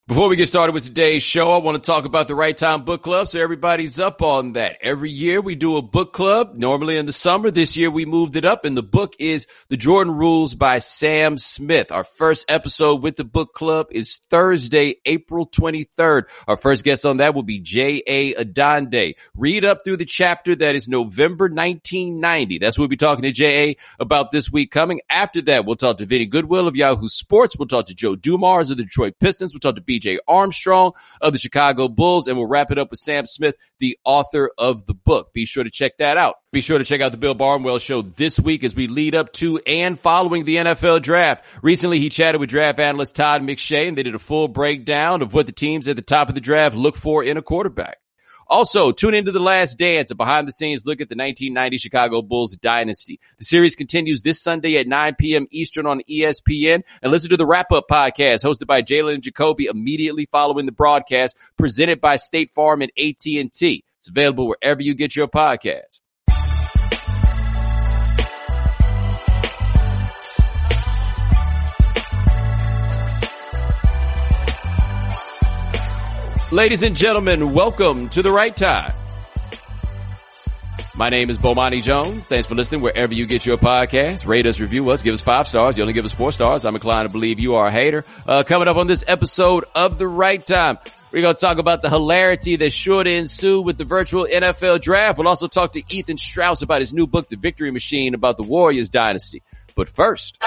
Before we get started with today's show, I want to talk about the Right Time Book Club so everybody's up on that. Every year we do a book club, normally in the summer. This year we moved it up, and the book is The Jordan Rules by Sam Smith. Our first episode with the book club is Thursday, April 23rd. Our first guest on that will be J.A. Adande. Read up through the chapter that is November 1990. That's what we'll be talking to J.A. about this week coming. After that, we'll talk to Vinny Goodwill of Yahoo Sports. We'll talk to Joe Dumars of the Detroit Pistons. We'll talk to B.J. Armstrong of the Chicago Bulls, and we'll wrap it up with Sam Smith, the author of the book. Be sure to check that out. Be sure to check out the Bill Barnwell Show this week as we lead up to and following the NFL Draft. Recently, he chatted with draft analyst Todd McShay, and they did a full breakdown of what the teams at the top of the draft look for in a quarterback. Also, tune into The Last Dance, a behind-the-scenes look at the 1990 Chicago Bulls dynasty. The series continues this Sunday at 9 p.m. Eastern on ESPN. And listen to the Wrap-Up podcast hosted by Jalen and Jacoby immediately following the broadcast, presented by State Farm and AT&T. It's available wherever you get your podcasts. Ladies and gentlemen, welcome to The Right Time. My name is Bomani Jones. Thanks for listening wherever you get your podcast. Rate us, review us, give us 5 stars. You only give us 4 stars. I'm inclined to believe you are a hater. Coming up on this episode of The Right Time, we're going to talk about the hilarity that's sure to ensue with the virtual NFL draft. We'll also talk to Ethan Strauss about his new book, The Victory Machine, about the Warriors dynasty. But first,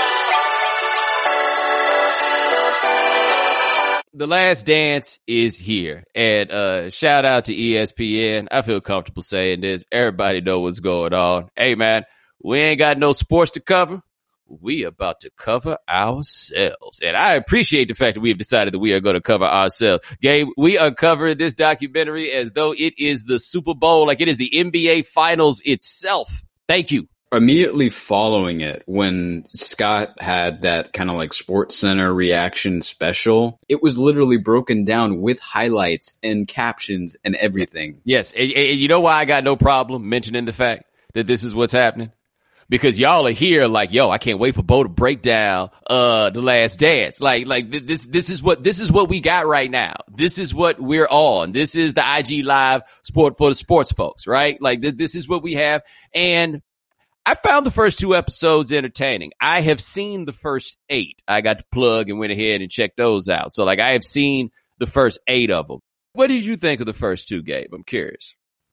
The Last Dance is here, and shout out to ESPN. I feel comfortable saying this. Everybody know what's going on. Hey, man, we ain't got no sports to cover. We about to cover ourselves, and I appreciate the fact that we have decided that we are going to cover ourselves. Gabe, we are covering this documentary as though it is the Super Bowl, like it is the NBA Finals itself. Thank you. Immediately following it, when Scott had that kind of like Sports Center reaction special, it was literally broken down with highlights and captions and everything. Yes, and you know why I got no problem mentioning the fact that this is what's happening? Because y'all are here like, yo, I can't wait for Bo to break down The Last Dance. Like this is what we got right now. This is what we're on. This is the IG Live sport for the sports folks, right? Like this is what we have. And I found the first 2 episodes entertaining. I have seen the first 8. I got to plug and went ahead and checked those out. So like I have seen the first 8 of them. What did you think of the first 2, Gabe? I'm curious.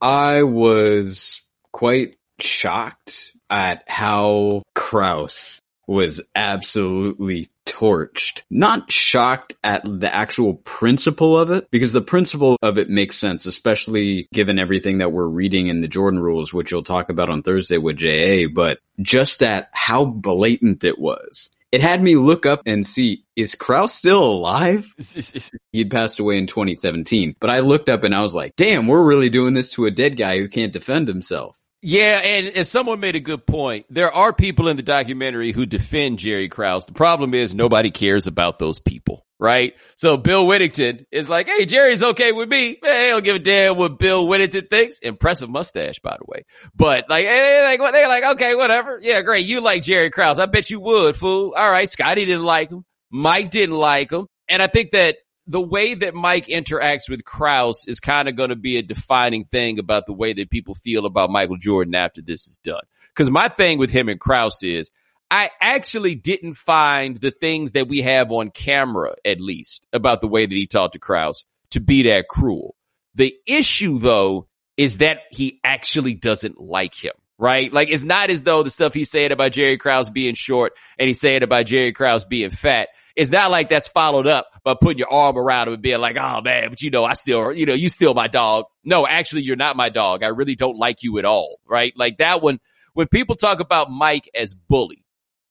I was quite shocked at how Krause was absolutely torched. Not shocked at the actual principle of it, because the principle of it makes sense, especially given everything that we're reading in the Jordan Rules, which you'll talk about on Thursday with J.A., but just that how blatant it was. It had me look up and see, is Krause still alive? He'd passed away in 2017, but I looked up and I was like, damn, we're really doing this to a dead guy who can't defend himself. Yeah, and someone made a good point. There are people in the documentary who defend Jerry Krause. The problem is nobody cares about those people, right? So Bill Whittington is like, hey, Jerry's okay with me. Hey, I don't give a damn what Bill Whittington thinks. Impressive mustache, by the way. But like, they're like, okay, whatever. Yeah, great. You like Jerry Krause. I bet you would, fool. All right. Scotty didn't like him. Mike didn't like him. And I think that the way that Mike interacts with Krause is kind of going to be a defining thing about the way that people feel about Michael Jordan after this is done. Because my thing with him and Krause is I actually didn't find the things that we have on camera, at least, about the way that he talked to Krause to be that cruel. The issue, though, is that he actually doesn't like him, right? Like, it's not as though the stuff he's saying about Jerry Krause being short and he's saying about Jerry Krause being fat, it's not like that's followed up by putting your arm around him and being like, oh man, but you still my dog. No, actually, you're not my dog. I really don't like you at all, right? Like that one, when people talk about Mike as bully,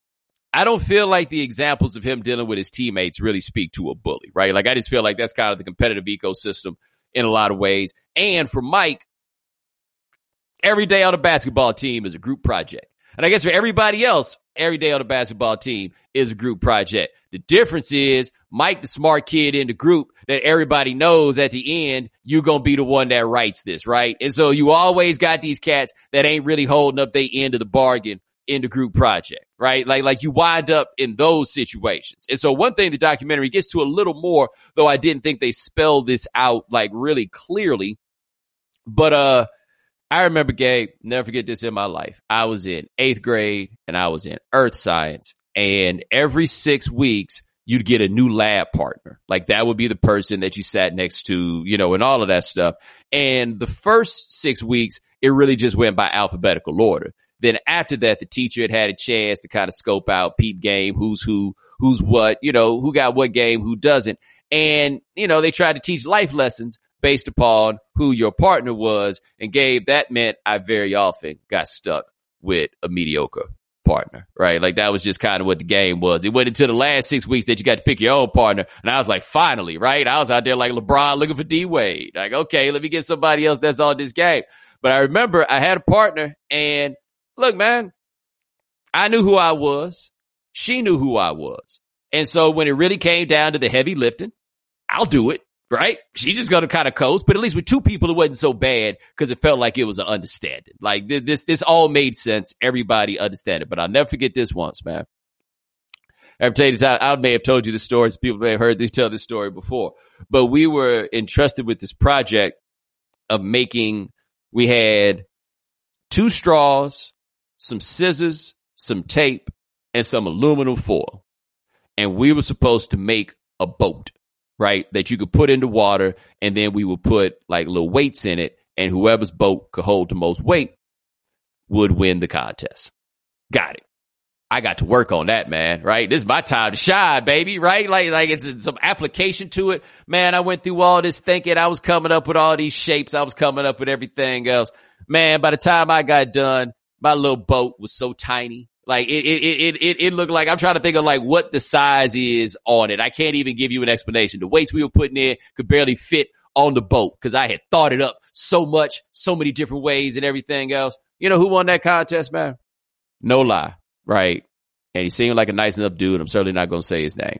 I don't feel like the examples of him dealing with his teammates really speak to a bully, right? Like I just feel like that's kind of the competitive ecosystem in a lot of ways. And for Mike, every day on a basketball team is a group project. And I guess for everybody else, every day on the basketball team is a group project. The difference is Mike, the smart kid in the group that everybody knows at the end, you're going to be the one that writes this, right? And so you always got these cats that ain't really holding up their end of the bargain in the group project, right? Like you wind up in those situations. And so one thing the documentary gets to a little more, though I didn't think they spelled this out like really clearly. But I remember, Gabe, never forget this in my life. I was in 8th grade and I was in earth science, and every 6 weeks you'd get a new lab partner. Like that would be the person that you sat next to, you know, and all of that stuff. And the first 6 weeks, it really just went by alphabetical order. Then after that, the teacher had a chance to kind of scope out peep game, who's who, who's what, you know, who got what game, who doesn't. And, you know, they tried to teach life lessons based upon who your partner was. And Gabe, that meant I very often got stuck with a mediocre partner, right? Like that was just kind of what the game was. It went into the last 6 weeks that you got to pick your own partner. And I was like, finally, right? I was out there like LeBron looking for D-Wade. Like, okay, let me get somebody else that's on this game. But I remember I had a partner, and look, man, I knew who I was. She knew who I was. And so when it really came down to the heavy lifting, I'll do it, right? She just going to kind of coast. But at least with two people, it wasn't so bad because it felt like it was an understanding. Like this all made sense. Everybody understand it. But I'll never forget this once, man. I've tell you this, I may have told you the stories. People may have heard this, tell this story before. But we were entrusted with this project of we had 2 straws, some scissors, some tape, and some aluminum foil. And we were supposed to make a boat, right, that you could put into water, and then we would put like little weights in it, and whoever's boat could hold the most weight would win the contest. Got it. I got to work on that, man, right? This is my time to shine, baby, right? Like it's some application to it. Man, I went through all this thinking. I was coming up with all these shapes. I was coming up with everything else. Man, by the time I got done, my little boat was so tiny. Like it looked like, I'm trying to think of like what the size is on it. I can't even give you an explanation. The weights we were putting in could barely fit on the boat because I had thought it up so much, so many different ways and everything else. You know who won that contest, man? No lie. Right. And he seemed like a nice enough dude. I'm certainly not going to say his name.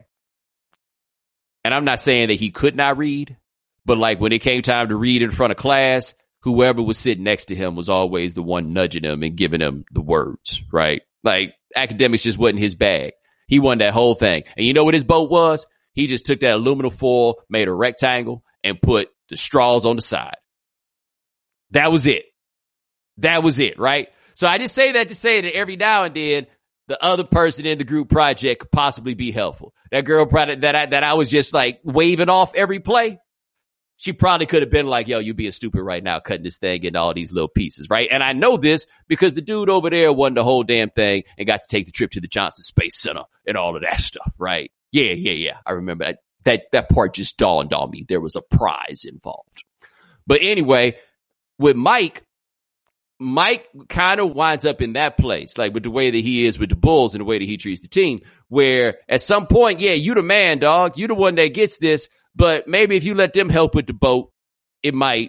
And I'm not saying that he could not read, but like when it came time to read in front of class, whoever was sitting next to him was always the one nudging him and giving him the words, right? Like academics just wasn't his bag. He won that whole thing. And you know what his boat was? He just took that aluminum foil, made a rectangle, and put the straws on the side. That was it. That was it, right? So I just say that to say that every now and then, the other person in the group project could possibly be helpful. That girl that I was just like waving off every play, she probably could have been like, yo, you being stupid right now, cutting this thing into all these little pieces, right? And I know this because the dude over there won the whole damn thing and got to take the trip to the Johnson Space Center and all of that stuff, right? Yeah. I remember that part just dawned on me. There was a prize involved. But anyway, with Mike kind of winds up in that place, like with the way that he is with the Bulls and the way that he treats the team, where at some point, yeah, you the man, dog. You the one that gets this. But maybe if you let them help with the boat, it might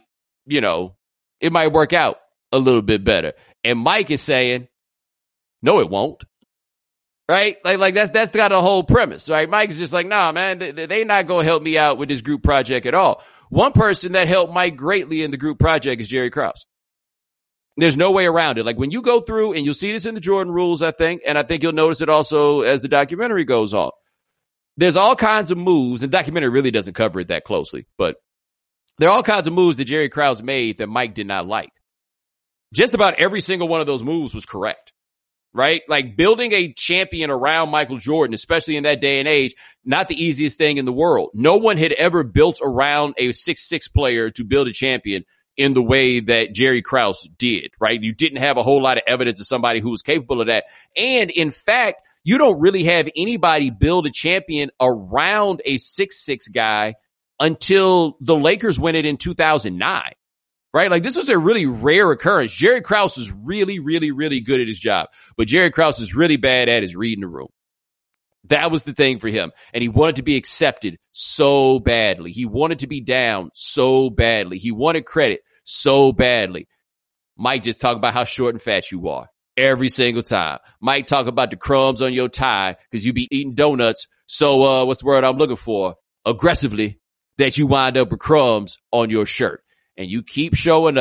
work out a little bit better. And Mike is saying, no, it won't. Right? Like that's got a whole premise, right? Mike is just like, nah, man, they not going to help me out with this group project at all. One person that helped Mike greatly in the group project is Jerry Krause. There's no way around it. Like when you go through, and you'll see this in the Jordan rules, I think, and I think you'll notice it also as the documentary goes on. There's all kinds of moves, and the documentary really doesn't cover it that closely, but there are all kinds of moves that Jerry Krause made that Mike did not like. Just about every single one of those moves was correct, right? Like building a champion around Michael Jordan, especially in that day and age, not the easiest thing in the world. No one had ever built around a 6'6" player to build a champion in the way that Jerry Krause did, right? You didn't have a whole lot of evidence of somebody who was capable of that. And in fact, you don't really have anybody build a champion around a 6'6" guy until the Lakers win it in 2009, right? Like this was a really rare occurrence. Jerry Krause is really, really, really good at his job, but Jerry Krause is really bad at his reading the room. That was the thing for him. And he wanted to be accepted so badly. He wanted to be down so badly. He wanted credit so badly. Mike just talk about how short and fat you are every single time. Mike talk about the crumbs on your tie because you be eating donuts. So, what's the word I'm looking for? Aggressively, that you wind up with crumbs on your shirt. And you keep showing up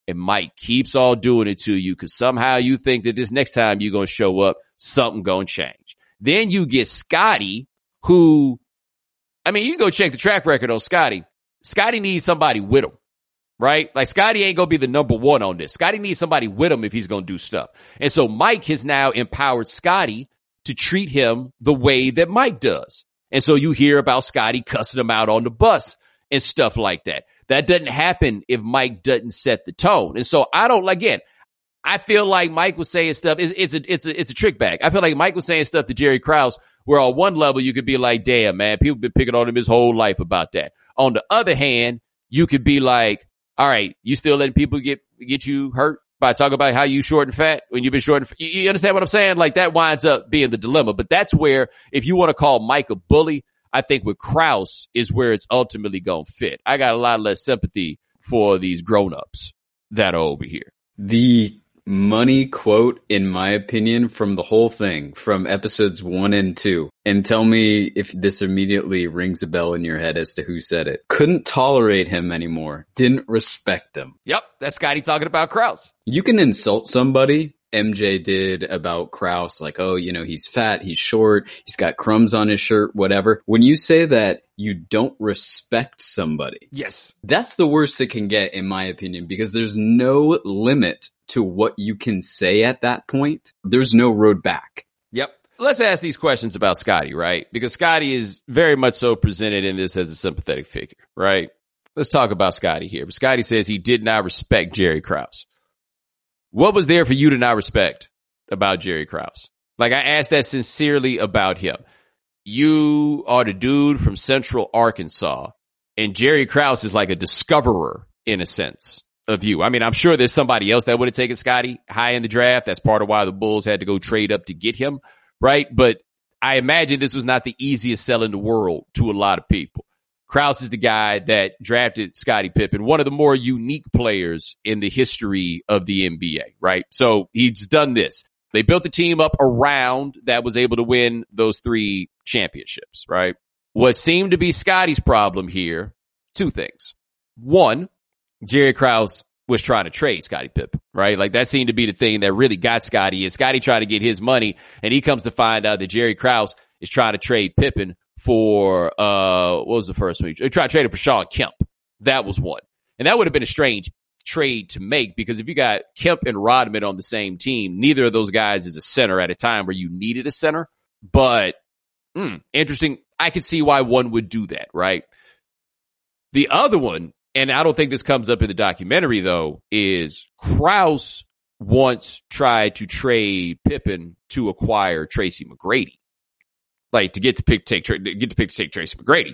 And Mike keeps on doing it to you because somehow you think that this next time you're going to show up, something going to change. Then you get Scotty, who, I mean, you can go check the track record on Scotty. Scotty needs somebody with him, right? Like Scotty ain't going to be the number one on this. Scotty needs somebody with him if he's going to do stuff. And so Mike has now empowered Scotty to treat him the way that Mike does. And so you hear about Scotty cussing him out on the bus and stuff like that. That doesn't happen if Mike doesn't set the tone. And so I feel like Mike was saying stuff. It's a trick bag. I feel like Mike was saying stuff to Jerry Krause where on one level you could be like, damn, man, people been picking on him his whole life about that. On the other hand, you could be like, all right, you still letting people get you hurt by talking about how you short and fat when you've been short and fat. You understand what I'm saying? Like that winds up being the dilemma. But that's where, if you want to call Mike a bully, I think with Krause is where it's ultimately going to fit. I got a lot less sympathy for these grown-ups that are over here. The money quote, in my opinion, from the whole thing, from episodes 1 and 2, and tell me if this immediately rings a bell in your head as to who said it. Couldn't tolerate him anymore. Didn't respect him. Yep, that's Scotty talking about Krause. You can insult somebody. MJ did about Krause, like, oh, you know, he's fat, he's short, he's got crumbs on his shirt, whatever. When you say that you don't respect somebody, yes, that's the worst it can get, in my opinion, because there's no limit to what you can say at that point. There's no road back. Yep. Let's ask these questions about Scotty, right? Because Scotty is very much so presented in this as a sympathetic figure, right? Let's talk about Scotty here. But Scotty says he did not respect Jerry Krause. What was there for you to not respect about Jerry Krause? Like, I asked that sincerely about him. You are the dude from Central Arkansas, and Jerry Krause is like a discoverer in a sense of you. I mean, I'm sure there's somebody else that would have taken Scotty high in the draft. That's part of why the Bulls had to go trade up to get him, right? But I imagine this was not the easiest sell in the world to a lot of people. Krause is the guy that drafted Scottie Pippen, one of the more unique players in the history of the NBA, right? So he's done this. They built the team up around that was able to win those 3 championships, right? What seemed to be Scotty's problem here, 2 things. One, Jerry Krause was trying to trade Scottie Pippen, right? Like that seemed to be the thing that really got Scotty, is Scotty trying to get his money, and he comes to find out that Jerry Krause is trying to trade Pippen for, what was the first one? He tried to trade it for Shawn Kemp. That was one. And that would have been a strange trade to make, because if you got Kemp and Rodman on the same team, neither of those guys is a center at a time where you needed a center. But, interesting. I could see why one would do that, right? The other one, and I don't think this comes up in the documentary though, is Krause once tried to trade Pippen to acquire Tracy McGrady. Like to get the pick to take Tracy McGrady.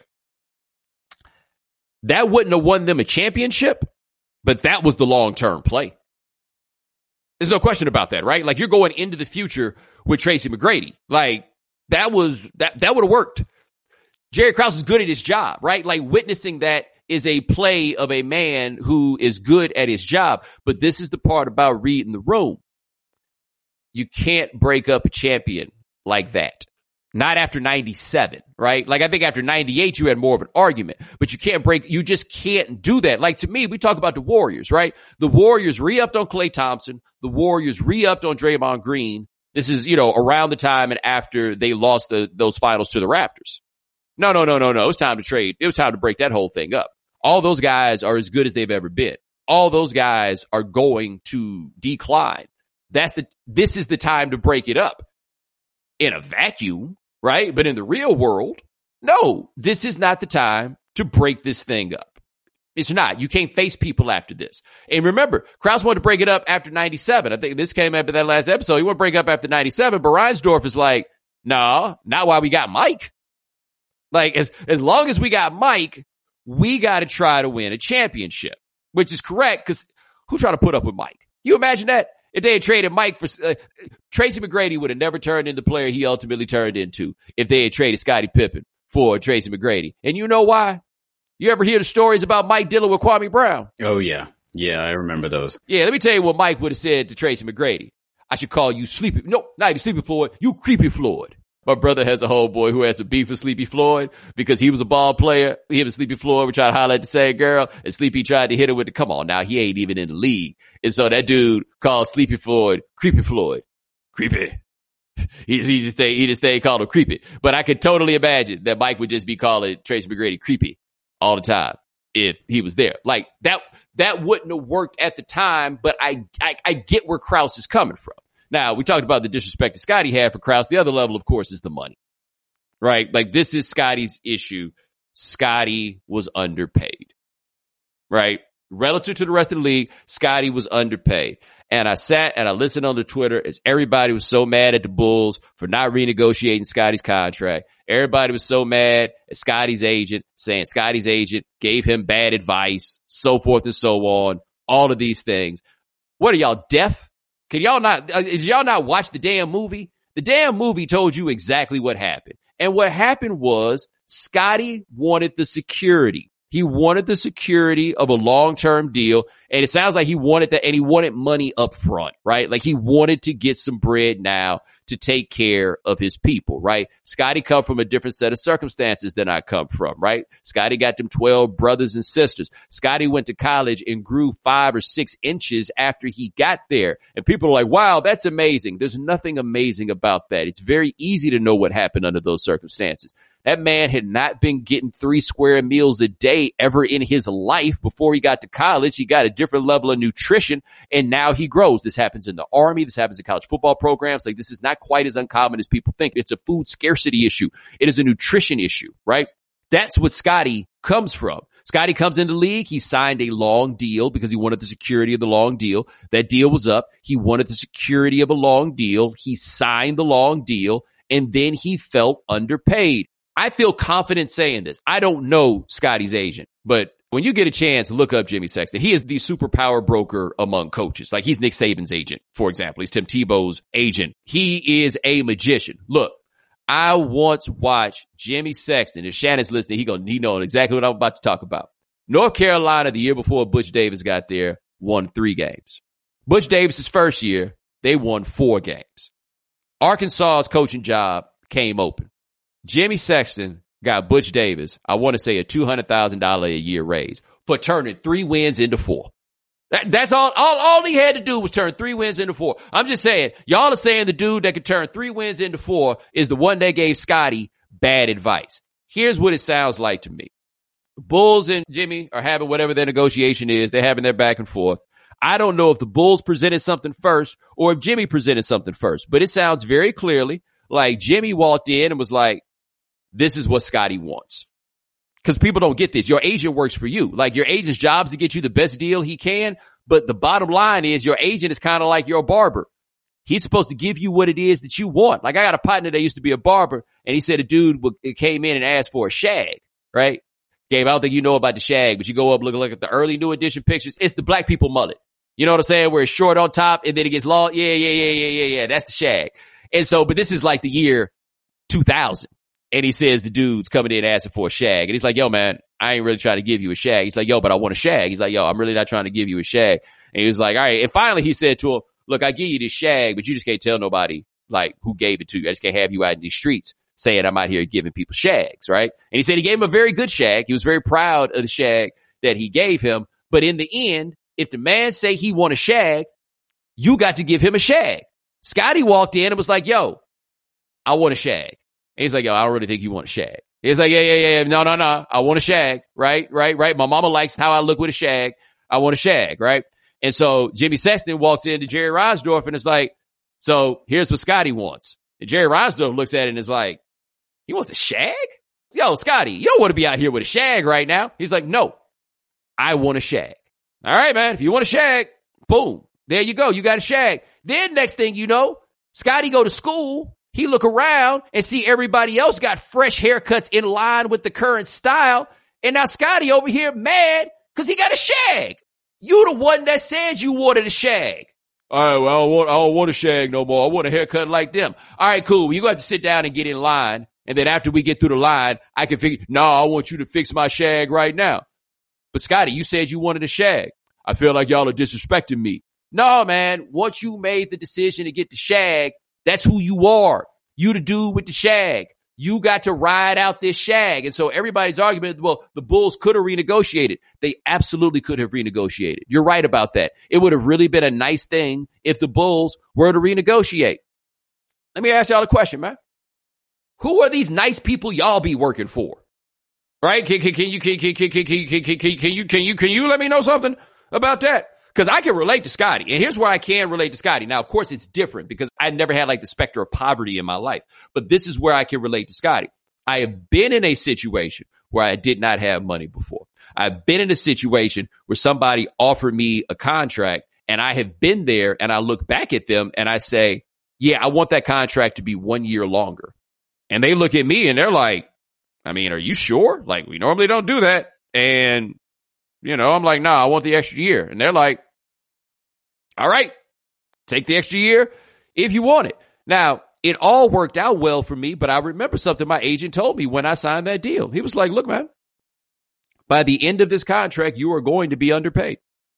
That wouldn't have won them a championship, but that was the long-term play. There's no question about that, right? Like you're going into the future with Tracy McGrady. Like that would have worked. Jerry Krause is good at his job, right? Like witnessing that is a play of a man who is good at his job. But this is the part about reading the room. You can't break up a champion like that. Not after 97, right? Like I think after 98, you had more of an argument, but you just can't do that. Like to me, we talk about the Warriors, right? The Warriors re-upped on Klay Thompson. The Warriors re-upped on Draymond Green. This is, around the time and after they lost those finals to the Raptors. No. It was time to trade. It was time to break that whole thing up. All those guys are as good as they've ever been. All those guys are going to decline. This is the time to break it up. In a vacuum, right? But in the real world, no, this is not the time to break this thing up. It's not. You can't face people after this. And remember, Krause wanted to break it up after 97. I think this came after that last episode. He wanted to break up after 97, but Reinsdorf is like, no, not while we got Mike. Like, as long as we got Mike, we got to try to win a championship, which is correct, because who's trying to put up with Mike? You imagine that? If they had traded Mike for Tracy McGrady would have never turned into the player he ultimately turned into if they had traded Scottie Pippen for Tracy McGrady. And you know why? You ever hear the stories about Mike dealing with Kwame Brown? Oh, yeah. Yeah, I remember those. Yeah, let me tell you what Mike would have said to Tracy McGrady. I should call you Sleepy. No, not even Sleepy Floyd. You Creepy Floyd. My brother has a homeboy who has a beef with Sleepy Floyd because he was a ball player. He and Sleepy Floyd were trying to holler at the same girl, and Sleepy tried to hit her with the, come on now, he ain't even in the league. And so that dude called Sleepy Floyd Creepy Floyd. Creepy. He just called him Creepy. But I could totally imagine that Mike would just be calling Tracy McGrady Creepy all the time if he was there. Like that wouldn't have worked at the time, but I get where Krause is coming from. Now, we talked about the disrespect that Scotty had for Krause. The other level, of course, is the money, right? Like, this is Scotty's issue. Scotty was underpaid, right? Relative to the rest of the league, Scotty was underpaid. And I sat and I listened on the Twitter as everybody was so mad at the Bulls for not renegotiating Scotty's contract. Everybody was so mad at Scotty's agent, saying Scotty's agent gave him bad advice, so forth and so on, all of these things. What are y'all, deaf? Did y'all not watch the damn movie? The damn movie told you exactly what happened. And what happened was Scotty wanted the security. He wanted the security of a long-term deal. And it sounds like he wanted that, and he wanted money up front, right? Like, he wanted to get some bread now to take care of his people, right? Scotty come from a different set of circumstances than I come from, right? Scotty got them 12 brothers and sisters. Scotty went to college and grew 5 or 6 inches after he got there. And people are like, wow, that's amazing. There's nothing amazing about that. It's very easy to know what happened under those circumstances. That man had not been getting 3 square meals a day ever in his life before he got to college. He got a different level of nutrition, and now he grows. This happens in the Army. This happens in college football programs. Like, this is not quite as uncommon as people think. It's a food scarcity issue. It is a nutrition issue, right? That's what Scotty comes from. Scotty comes into the league. He signed a long deal because he wanted the security of the long deal. That deal was up. He wanted the security of a long deal. He signed the long deal, and then he felt underpaid. I feel confident saying this. I don't know Scotty's agent, but when you get a chance, look up Jimmy Sexton. He is the superpower broker among coaches. Like, he's Nick Saban's agent, for example. He's Tim Tebow's agent. He is a magician. Look, I once watched Jimmy Sexton. If Shannon's listening, he knows exactly what I'm about to talk about. North Carolina, the year before Butch Davis got there, won 3 games. Butch Davis's first year, they won 4 games. Arkansas's coaching job came open. Jimmy Sexton got Butch Davis, I want to say, a $200,000 a year raise for turning 3 wins into 4. That's all he had to do was turn 3 wins into 4. I'm just saying, y'all are saying the dude that could turn 3 wins into 4 is the one that gave Scotty bad advice. Here's what it sounds like to me. Bulls and Jimmy are having whatever their negotiation is. They're having their back and forth. I don't know if the Bulls presented something first or if Jimmy presented something first, but it sounds very clearly like Jimmy walked in and was like, this is what Scotty wants. Because people don't get this. Your agent works for you. Like, your agent's job is to get you the best deal he can. But the bottom line is your agent is kind of like your barber. He's supposed to give you what it is that you want. Like, I got a partner that used to be a barber, and he said a dude came in and asked for a shag, right? Gabe, I don't think you know about the shag, but you go up, look at the early new edition pictures. It's the black people mullet. You know what I'm saying? Where it's short on top and then it gets long. Yeah. That's the shag. And so, but this is like the year 2000. And he says the dude's coming in asking for a shag. And he's like, yo, man, I ain't really trying to give you a shag. He's like, yo, but I want a shag. He's like, yo, I'm really not trying to give you a shag. And he was like, all right. And finally he said to him, look, I give you this shag, but you just can't tell nobody, like, who gave it to you. I just can't have you out in these streets saying I'm out here giving people shags, right? And he said he gave him a very good shag. He was very proud of the shag that he gave him. But in the end, if the man say he want a shag, you got to give him a shag. Scotty walked in and was like, yo, I want a shag. And he's like, yo, I don't really think you want a shag. He's like, yeah. No. I want a shag. Right. My mama likes how I look with a shag. I want a shag. Right. And so Jimmy Sexton walks into Jerry Reinsdorf and is like, so here's what Scotty wants. And Jerry Reinsdorf looks at it and is like, he wants a shag? Yo, Scotty, you don't want to be out here with a shag right now. He's like, no, I want a shag. All right, man. If you want a shag, boom. There you go. You got a shag. Then next thing you know, Scotty go to school. He look around and see everybody else got fresh haircuts in line with the current style. And now Scotty over here mad because he got a shag. You the one that said you wanted a shag. All right, well, I don't want a shag no more. I want a haircut like them. All right, cool. You got to sit down and get in line. And then after we get through the line, I can figure, no, I want you to fix my shag right now. But Scotty, you said you wanted a shag. I feel like y'all are disrespecting me. No, man. Once you made the decision to get the shag, that's who you are. You the dude with the shag. You got to ride out this shag. And so everybody's argument, well, the Bulls could have renegotiated. They absolutely could have renegotiated. You're right about that. It would have really been a nice thing if the Bulls were to renegotiate. Let me ask y'all a question, man. Who are these nice people y'all be working for? Right? Can you let me know something about that? Because I can relate to Scotty. And here's where I can relate to Scotty. Now, of course, it's different because I never had like the specter of poverty in my life. But this is where I can relate to Scotty. I have been in a situation where I did not have money before. I've been in a situation where somebody offered me a contract, and I have been there, and I look back at them and I say, yeah, I want that contract to be 1 year longer. And they look at me and they're like, I mean, are you sure? Like, we normally don't do that. And, you know, I'm like, nah, I want the extra year. And they're like, all right, take the extra year if you want it. Now, it all worked out well for me, but I remember something my agent told me when I signed that deal. He was like, look, man, by the end of this contract, you are going to be underpaid.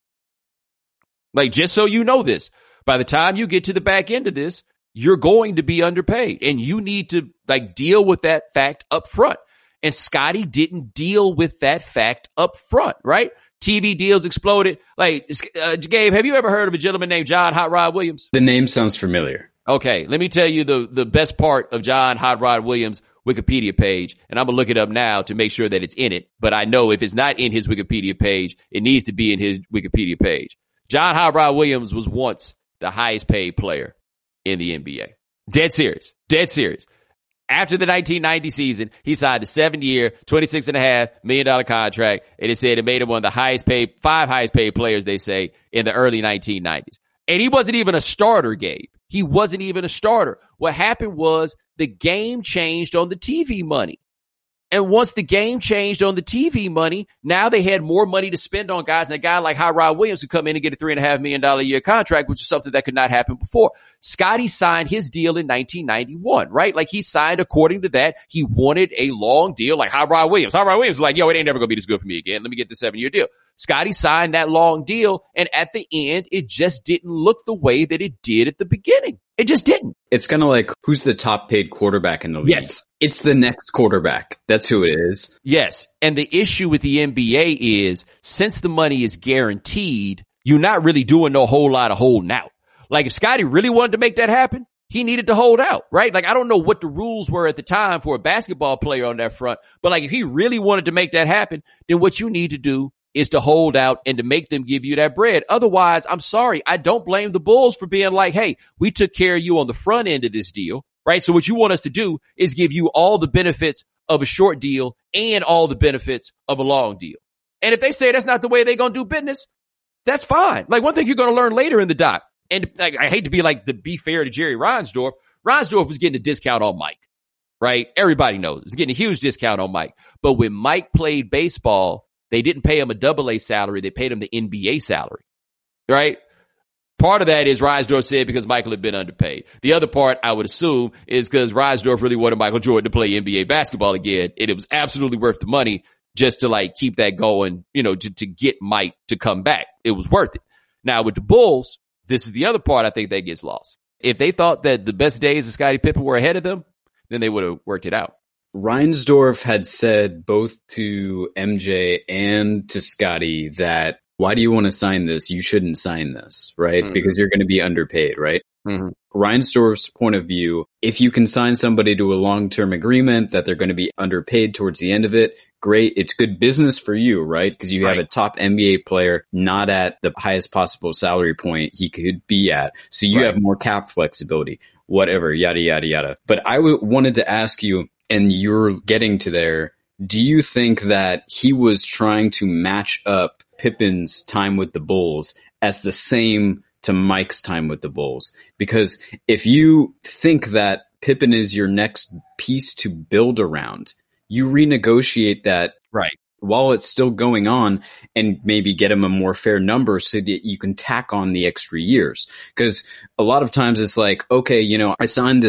Like, just so you know this, by the time you get to the back end of this, you're going to be underpaid, and you need to like deal with that fact up front. And Scotty didn't deal with that fact up front, right? TV deals exploded. Like, Gabe, have you ever heard of a gentleman named John Hot Rod Williams? The name sounds familiar. Okay, let me tell you the best part of John Hot Rod Williams' Wikipedia page, and I'm going to look it up now to make sure that it's in it. But I know if it's not in his Wikipedia page, it needs to be in his Wikipedia page. John Hot Rod Williams was once the highest paid player in the NBA. Dead serious. Dead serious. After the 1990 season, he signed a 7-year, $26.5 million contract, and it said it made him one of the five highest paid players, they say, in the early 1990s. And he wasn't even a starter, Gabe. He wasn't even a starter. What happened was the game changed on the TV money. And once the game changed on the TV money, now they had more money to spend on guys. And a guy like Hot Rod Williams could come in and get a $3.5 million a year contract, which is something that could not happen before. Scotty signed his deal in 1991, right? Like, he signed according to that. He wanted a long deal like Hot Rod Williams. Hot Rod Williams was like, yo, it ain't never going to be this good for me again. Let me get the 7-year deal. Scotty signed that long deal, and at the end, it just didn't look the way that it did at the beginning. It just didn't. It's kind of like, who's the top paid quarterback in the league? Yes. It's the next quarterback. That's who it is. Yes. And the issue with the NBA is, since the money is guaranteed, you're not really doing no whole lot of holding out. Like, if Scotty really wanted to make that happen, he needed to hold out, right? Like, I don't know what the rules were at the time for a basketball player on that front, but like, if he really wanted to make that happen, then what you need to do is to hold out and to make them give you that bread. Otherwise, I'm sorry, I don't blame the Bulls for being like, hey, we took care of you on the front end of this deal, right? So what you want us to do is give you all the benefits of a short deal and all the benefits of a long deal. And if they say that's not the way they're going to do business, that's fine. Like, one thing you're going to learn later in the doc, and like, I hate to be fair to Jerry Reinsdorf. Reinsdorf was getting a discount on Mike, right? Everybody knows. He was getting a huge discount on Mike. But when Mike played baseball, they didn't pay him a AA salary. They paid him the NBA salary, right? Part of that is Reinsdorf said because Michael had been underpaid. The other part, I would assume, is because Reinsdorf really wanted Michael Jordan to play NBA basketball again. And it was absolutely worth the money just to like keep that going, you know, to get Mike to come back. It was worth it. Now with the Bulls, this is the other part I think that gets lost. If they thought that the best days of Scottie Pippen were ahead of them, then they would have worked it out. Reinsdorf had said both to MJ and to Scotty that, why do you want to sign this? You shouldn't sign this, right? Mm-hmm. Because you're going to be underpaid, right? Mm-hmm. Reinsdorf's point of view, if you can sign somebody to a long-term agreement that they're going to be underpaid towards the end of it, great. It's good business for you, right? Because you have a top NBA player not at the highest possible salary point he could be at. So you have more cap flexibility, whatever, yada, yada, yada. But I wanted to ask you, and you're getting to there, do you think that he was trying to match up Pippen's time with the Bulls as the same to Mike's time with the Bulls? Because if you think that Pippen is your next piece to build around, you renegotiate that while it's still going on and maybe get him a more fair number so that you can tack on the extra years. Because a lot of times it's like, okay, you know, I signed this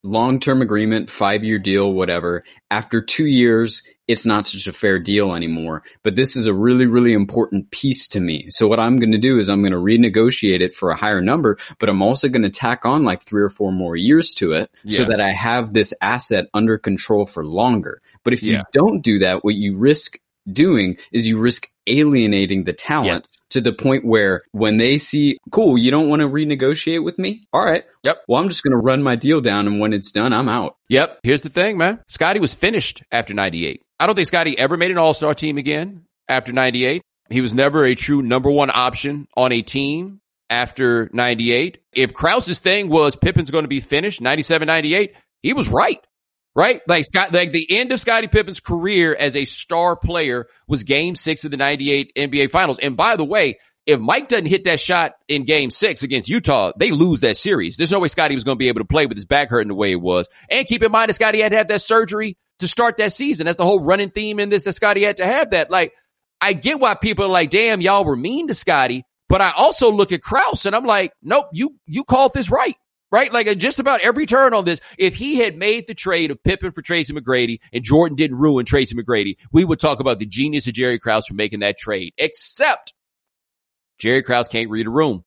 long-term agreement, 5-year deal, whatever. After 2 years, it's not such a fair deal anymore. But this is a really, really important piece to me. So what I'm going to do is I'm going to renegotiate it for a higher number, but I'm also going to tack on like 3 or 4 more years to it so that I have this asset under control for longer. But if you don't do that, what you risk doing is you risk alienating the talent to the point where when they see, cool, you don't want to renegotiate with me? All right. Yep. Well, I'm just going to run my deal down, and when it's done, I'm out. Yep. Here's the thing, man. Scottie was finished after 98. I don't think Scottie ever made an all-star team again after 98. He was never a true number one option on a team after 98. If Krause's thing was Pippen's going to be finished 97, 98, he was right. Right? Like the end of Scottie Pippen's career as a star player was game 6 of the 98 NBA finals. And by the way, if Mike doesn't hit that shot in game 6 against Utah, they lose that series. There's no way Scottie was going to be able to play with his back hurting the way it was. And keep in mind that Scottie had to have that surgery to start that season. That's the whole running theme in this, that Scottie had to have that. Like, I get why people are like, damn, y'all were mean to Scottie. But I also look at Krause and I'm like, nope, you called this right. Right? Like just about every turn on this, if he had made the trade of Pippen for Tracy McGrady and Jordan didn't ruin Tracy McGrady, we would talk about the genius of Jerry Krause for making that trade. Except Jerry Krause can't read a room.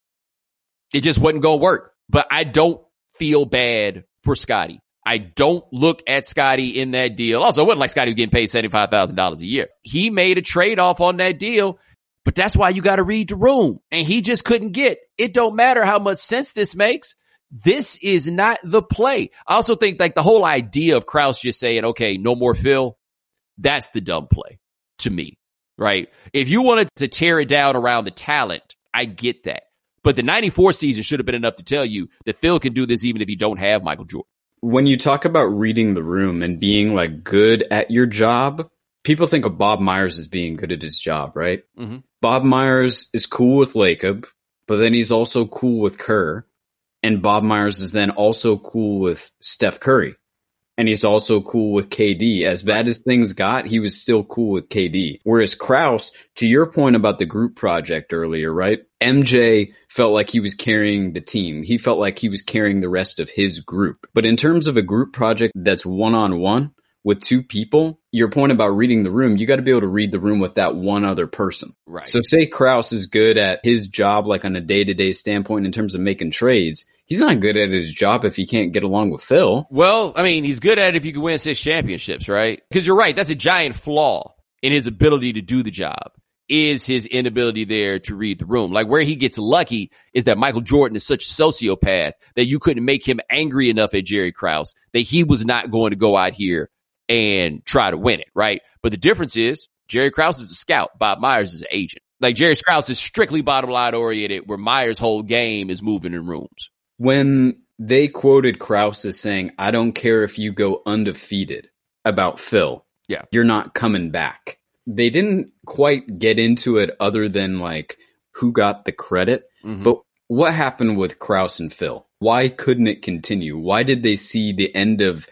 It just wasn't going to work. But I don't feel bad for Scottie. I don't look at Scottie in that deal. Also, it wasn't like Scottie was getting paid $75,000 a year. He made a trade-off on that deal, but that's why you got to read the room. And he just couldn't get. It don't matter how much sense this makes. This is not the play. I also think like the whole idea of Krause just saying, okay, no more Phil, that's the dumb play to me, right? If you wanted to tear it down around the talent, I get that. But the 94 season should have been enough to tell you that Phil can do this even if you don't have Michael Jordan. When you talk about reading the room and being like good at your job, people think of Bob Myers as being good at his job, right? Mm-hmm. Bob Myers is cool with Lacob, but then he's also cool with Kerr. And Bob Myers is then also cool with Steph Curry. And he's also cool with KD. As bad as things got, he was still cool with KD. Whereas Krause, to your point about the group project earlier, right? MJ felt like he was carrying the team. He felt like he was carrying the rest of his group. But in terms of a group project that's one-on-one with 2 people, your point about reading the room, you got to be able to read the room with that one other person. Right. So say Krause is good at his job, like on a day-to-day standpoint in terms of making trades. He's not good at his job if he can't get along with Phil. Well, I mean, he's good at it if you can win 6 championships, right? Because you're right. That's a giant flaw in his ability to do the job, is his inability there to read the room. Like where he gets lucky is that Michael Jordan is such a sociopath that you couldn't make him angry enough at Jerry Krause that he was not going to go out here and try to win it, right? But the difference is Jerry Krause is a scout. Bob Myers is an agent. Like Jerry Krause is strictly bottom line oriented, where Myers' whole game is moving in rooms. When they quoted Krause as saying, I don't care if you go undefeated about Phil. Yeah. You're not coming back. They didn't quite get into it other than like who got the credit. Mm-hmm. But what happened with Krause and Phil? Why couldn't it continue? Why did they see the end of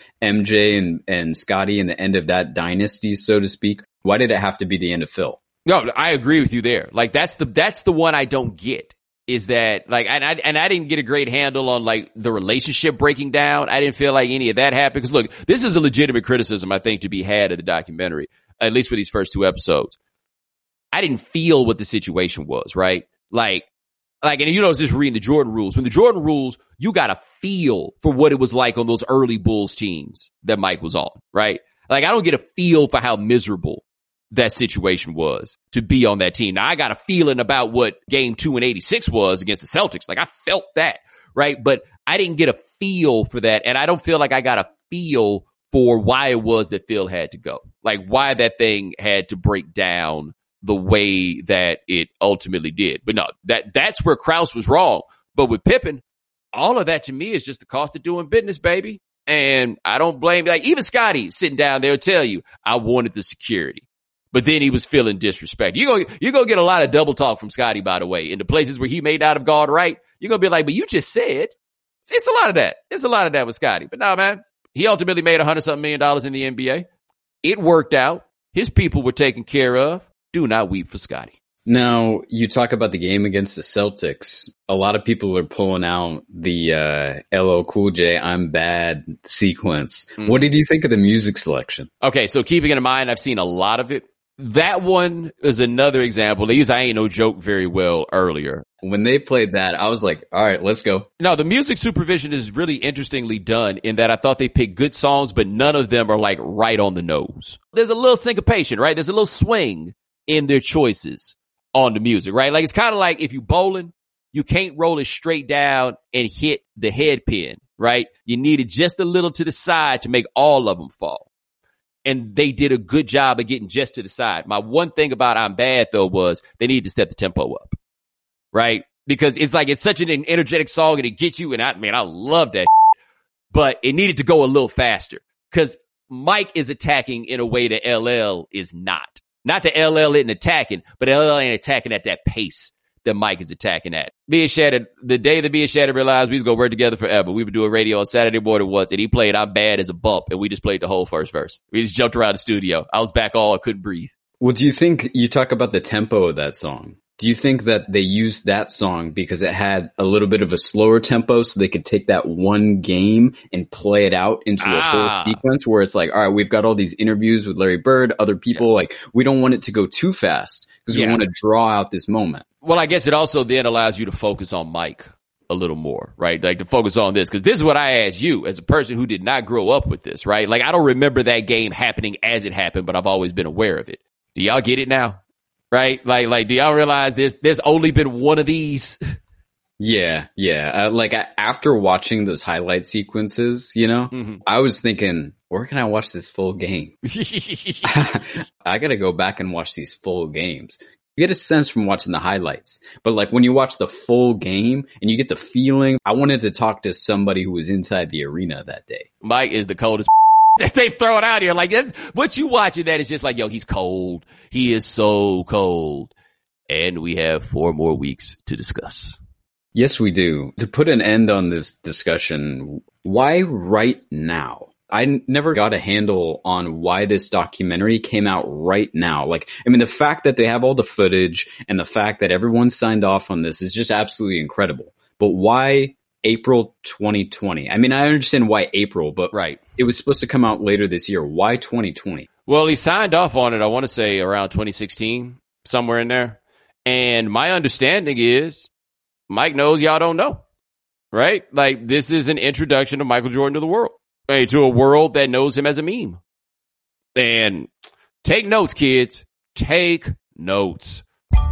MJ and Scottie and the end of that dynasty, so to speak? Why did it have to be the end of Phil? No, I agree with you there. Like that's the one I don't get. Is that like, and I didn't get a great handle on like the relationship breaking down. I didn't feel like any of that happened. Because look, this is a legitimate criticism I think to be had of the documentary, at least for these first 2 episodes. I didn't feel what the situation was, right? Like, and you know, it's just reading the Jordan rules. When the Jordan rules, you got to feel for what it was like on those early Bulls teams that Mike was on, right? Like, I don't get a feel for how miserable that situation was to be on that team. Now, I got a feeling about what game 2 in 86 was against the Celtics. Like, I felt that, right? But I didn't get a feel for that. And I don't feel like I got a feel for why it was that Phil had to go. Like, why that thing had to break down the way that it ultimately did. But no, that's where Krause was wrong. But with Pippen, all of that to me is just the cost of doing business, baby. And I don't blame, like, even Scottie sitting down there will tell you, I wanted the security. But then he was feeling disrespect. You're going to get a lot of double talk from Scottie, by the way, in the places where he may not have gone right. You're going to be like, but you just said. It's a lot of that. It's a lot of that with Scottie. But no, man, he ultimately made $100-something million in the NBA. It worked out. His people were taken care of. Do not weep for Scottie. Now, you talk about the game against the Celtics. A lot of people are pulling out the LL Cool J I'm Bad sequence. What did you think of the music selection? Okay, so keeping in mind, I've seen a lot of it. That one is another example. They used I Ain't No Joke very well earlier. When they played that, I was like, all right, let's go. No, the music supervision is really interestingly done in that I thought they picked good songs, but none of them are like right on the nose. There's a little syncopation, right? There's a little swing in their choices on the music, right? Like it's kind of like if you bowling, you can't roll it straight down and hit the head pin, right? You need it just a little to the side to make all of them fall. And they did a good job of getting just to the side. My one thing about I'm Bad though was they needed to step the tempo up, right? Because it's like, it's such an energetic song and it gets you. And I love that, but it needed to go a little faster because Mike is attacking in a way that LL is not. Not that LL isn't attacking, but LL ain't attacking at that pace that Mike is attacking at. Me and Shannon, the day that me and Shannon realized we was going to work together forever, we would do a radio on Saturday morning once, and he played I'm Bad as a bump, and we just played the whole first verse. We just jumped around the studio. I was back all I couldn't breathe. Well, do you think, you talk about the tempo of that song, do you think that they used that song because it had a little bit of a slower tempo so they could take that one game and play it out into a whole sequence where it's like, all right, we've got all these interviews with Larry Bird, other people, like we don't want it to go too fast because we want to draw out this moment. Well, I guess it also then allows you to focus on Mike a little more, right? Like to focus on this, because this is what I asked you as a person who did not grow up with this, right? Like I don't remember that game happening as it happened, but I've always been aware of it. Do y'all get it now? Right? Like, do y'all realize there's only been one of these? Yeah. After watching those highlight sequences, I was thinking, where can I watch this full game? I got to go back and watch these full games. You get a sense from watching the highlights, but like when you watch the full game and you get the feeling, I wanted to talk to somebody who was inside the arena that day. Mike is the coldest that they've thrown out here. Like that's, what you watching that is just like, yo, he's cold. He is so cold. And we have 4 more weeks to discuss. Yes, we do. To put an end on this discussion, why right now? I never got a handle on why this documentary came out right now. Like, I mean, the fact that they have all the footage and the fact that everyone signed off on this is just absolutely incredible. But why April 2020? I mean, I understand why April, but right. It was supposed to come out later this year. Why 2020? Well, he signed off on it, I want to say around 2016, somewhere in there. And my understanding is Mike knows y'all don't know, right? Like this is an introduction of Michael Jordan to the world, right? To a world that knows him as a meme. And take notes, kids. Take notes.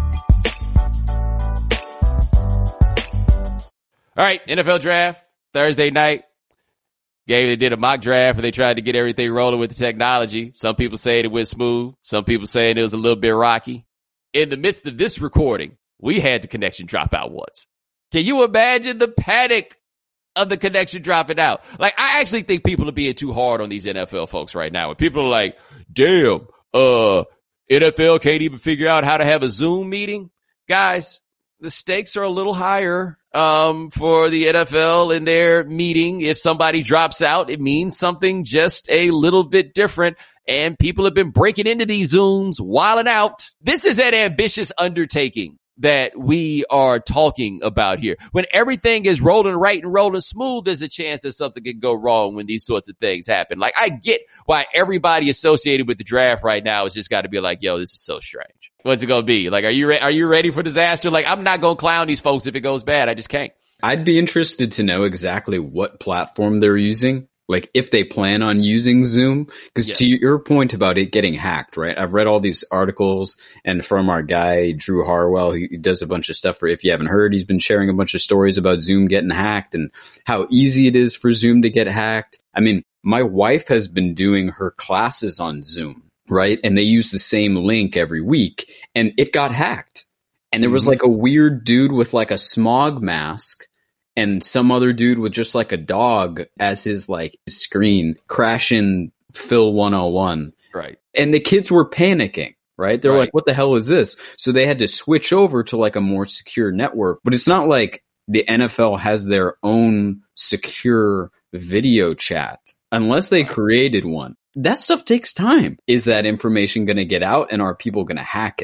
All right, NFL draft, Thursday night. They did a mock draft where they tried to get everything rolling with the technology. Some people say it went smooth. Some people saying it was a little bit rocky. In the midst of this recording, we had the connection drop out once. Can you imagine the panic of the connection dropping out? Like, I actually think people are being too hard on these NFL folks right now. And people are like, damn, NFL can't even figure out how to have a Zoom meeting. Guys, the stakes are a little higher for the NFL in their meeting. If somebody drops out, it means something just a little bit different. And people have been breaking into these Zooms, wilding out. This is an ambitious undertaking that we are talking about here. When everything is rolling right and rolling smooth, there's a chance that something can go wrong when these sorts of things happen. Like, I get why everybody associated with the draft right now has just got to be like, yo, this is so strange. What's it going to be? Like, are you ready for disaster? Like, I'm not going to clown these folks if it goes bad. I just can't. I'd be interested to know exactly what platform they're using. Like if they plan on using Zoom, because to your point about it getting hacked, right? I've read all these articles and from our guy, Drew Harwell, he does a bunch of stuff for, if you haven't heard, he's been sharing a bunch of stories about Zoom getting hacked and how easy it is for Zoom to get hacked. I mean, my wife has been doing her classes on Zoom, right? And they use the same link every week and it got hacked. And there was like a weird dude with like a smog mask and some other dude with just like a dog as his like screen crashing Phil 101. Right. And the kids were panicking, right? They're like, what the hell is this? So they had to switch over to like a more secure network. But it's not like the NFL has their own secure video chat unless they created one. That stuff takes time. Is that information going to get out and are people going to hack it?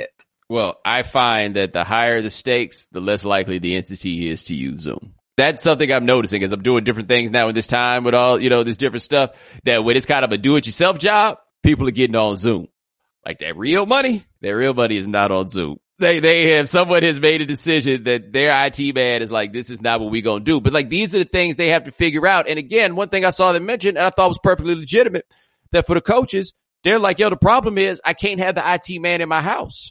Well, I find that the higher the stakes, the less likely the entity is to use Zoom. That's something I'm noticing as I'm doing different things now in this time with all, this different stuff, that when it's kind of a do-it-yourself job, people are getting on Zoom. Like that real money is not on Zoom. Someone has made a decision that their IT man is like, this is not what we gonna do. But like, these are the things they have to figure out. And again, one thing I saw them mention, and I thought was perfectly legitimate, that for the coaches, they're like, yo, the problem is I can't have the IT man in my house.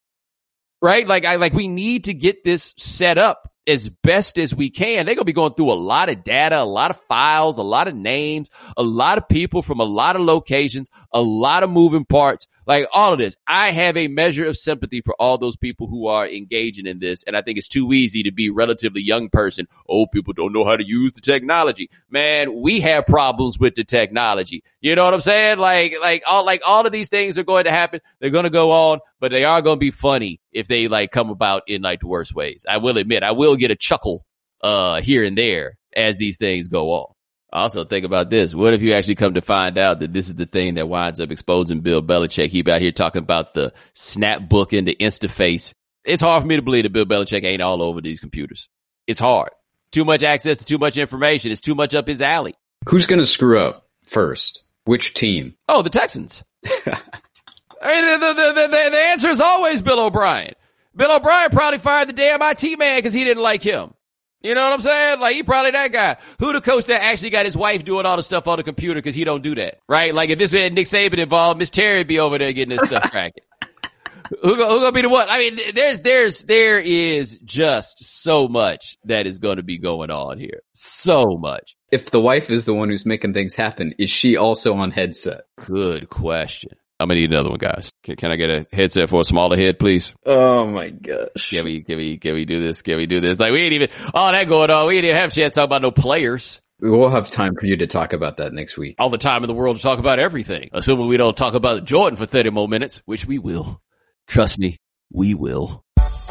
Right? Like we need to get this set up as best as we can. They're going to be going through a lot of data, a lot of files, a lot of names, a lot of people from a lot of locations, a lot of moving parts, like all of this. I have a measure of sympathy for all those people who are engaging in this. And I think it's too easy to be a relatively young person. Oh, people don't know how to use the technology. Man, we have problems with the technology. You know what I'm saying? Like all of these things are going to happen. They're going to go on, but they are going to be funny if they like come about in like the worst ways. I will admit, I will get a chuckle, here and there as these things go on. Also, think about this. What if you actually come to find out that this is the thing that winds up exposing Bill Belichick? He out here talking about the snap book and the Instaface. It's hard for me to believe that Bill Belichick ain't all over these computers. It's hard. Too much access to too much information. It's too much up his alley. Who's going to screw up first? Which team? Oh, the Texans. I mean, the answer is always Bill O'Brien. Bill O'Brien probably fired the damn IT man because he didn't like him. You know what I'm saying? Like, he probably that guy. Who the coach that actually got his wife doing all the stuff on the computer because he don't do that, right? Like, if this had Nick Saban involved, Miss Terry would be over there getting this stuff cracking. Who gonna be the one? I mean, there is just so much that is going to be going on here. So much. If the wife is the one who's making things happen, is she also on headset? Good question. I'm gonna need another one, guys. Can I get a headset for a smaller head, please? Oh my gosh. Can we do this? Can we do this? Like, we ain't even, all that going on. We ain't even have a chance to talk about no players. We'll have time for you to talk about that next week. All the time in the world to talk about everything. Assuming we don't talk about Jordan for 30 more minutes, which we will. Trust me, we will.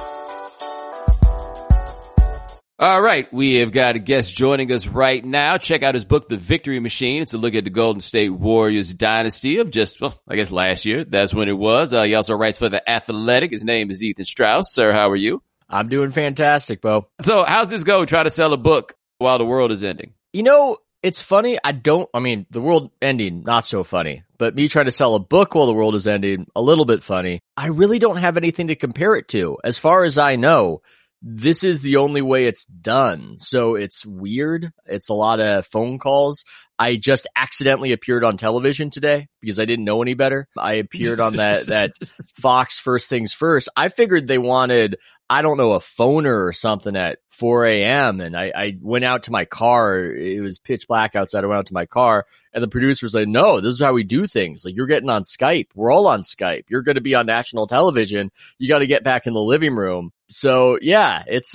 All right, we have got a guest joining us right now. Check out his book, The Victory Machine. It's a look at the Golden State Warriors dynasty of I guess last year. That's when it was. He also writes for The Athletic. His name is Ethan Strauss. Sir, how are you? I'm doing fantastic, Bo. So how's this go? Try to sell a book while the world is ending. You know, it's funny. The world ending, not so funny. But me trying to sell a book while the world is ending, a little bit funny. I really don't have anything to compare it to. As far as I know, this is the only way it's done. So it's weird. It's a lot of phone calls. I just accidentally appeared on television today because I didn't know any better. I appeared on that Fox First Things First. I figured they wanted, I don't know, a phoner or something at 4 a.m. And I went out to my car. It was pitch black outside. I went out to my car and the producer was like, no, this is how we do things. Like, you're getting on Skype. We're all on Skype. You're going to be on national television. You got to get back in the living room. So yeah, it's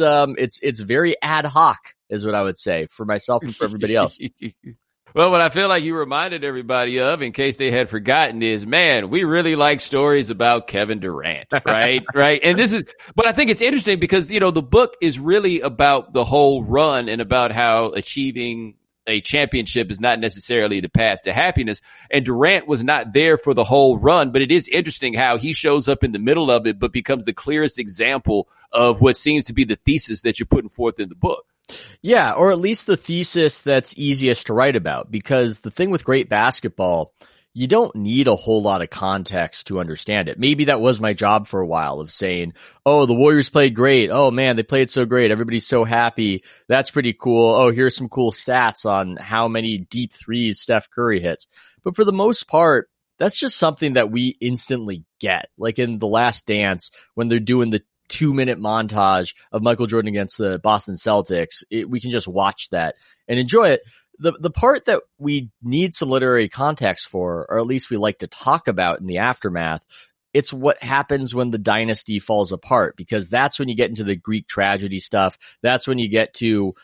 very ad hoc is what I would say for myself and for everybody else. Well, what I feel like you reminded everybody of, in case they had forgotten, is, man, we really like stories about Kevin Durant, right? Right. And but I think it's interesting because, the book is really about the whole run and about how achieving a championship is not necessarily the path to happiness. And Durant was not there for the whole run, but it is interesting how he shows up in the middle of it, but becomes the clearest example of what seems to be the thesis that you're putting forth in the book. Yeah, or at least the thesis that's easiest to write about, because the thing with great basketball, you don't need a whole lot of context to understand it. Maybe that was my job for a while, of saying, oh, the Warriors played great. Oh man, they played so great. Everybody's so happy. That's pretty cool. Oh, here's some cool stats on how many deep threes Steph Curry hits. But for the most part, that's just something that we instantly get. Like in The Last Dance, when they're doing the 2-minute montage of Michael Jordan against the Boston Celtics, we can just watch that and enjoy it. The part that we need some literary context for, or at least we like to talk about in the aftermath, it's what happens when the dynasty falls apart, because that's when you get into the Greek tragedy stuff. That's when you get to,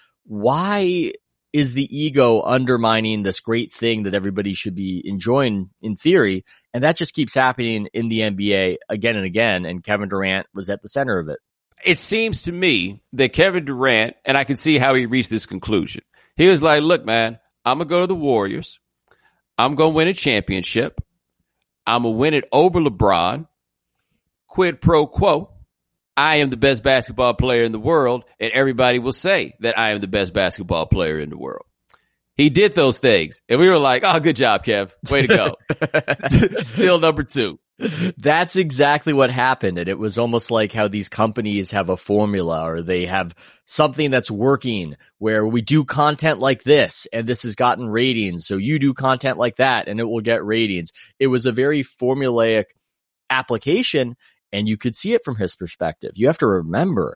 why is the ego undermining this great thing that everybody should be enjoying in theory? And that just keeps happening in the NBA again and again. And Kevin Durant was at the center of it. It seems to me that Kevin Durant, and I can see how he reached this conclusion. He was like, look, man, I'm going to go to the Warriors. I'm going to win a championship. I'm going to win it over LeBron. quid pro quo. I am the best basketball player in the world, and everybody will say that I am the best basketball player in the world. He did those things, and we were like, oh, good job, Kev. Way to go. Still number 2. That's exactly what happened. And it was almost like how these companies have a formula, or they have something that's working where we do content like this and this has gotten ratings. So you do content like that and it will get ratings. It was a very formulaic application, and you could see it from his perspective. You have to remember,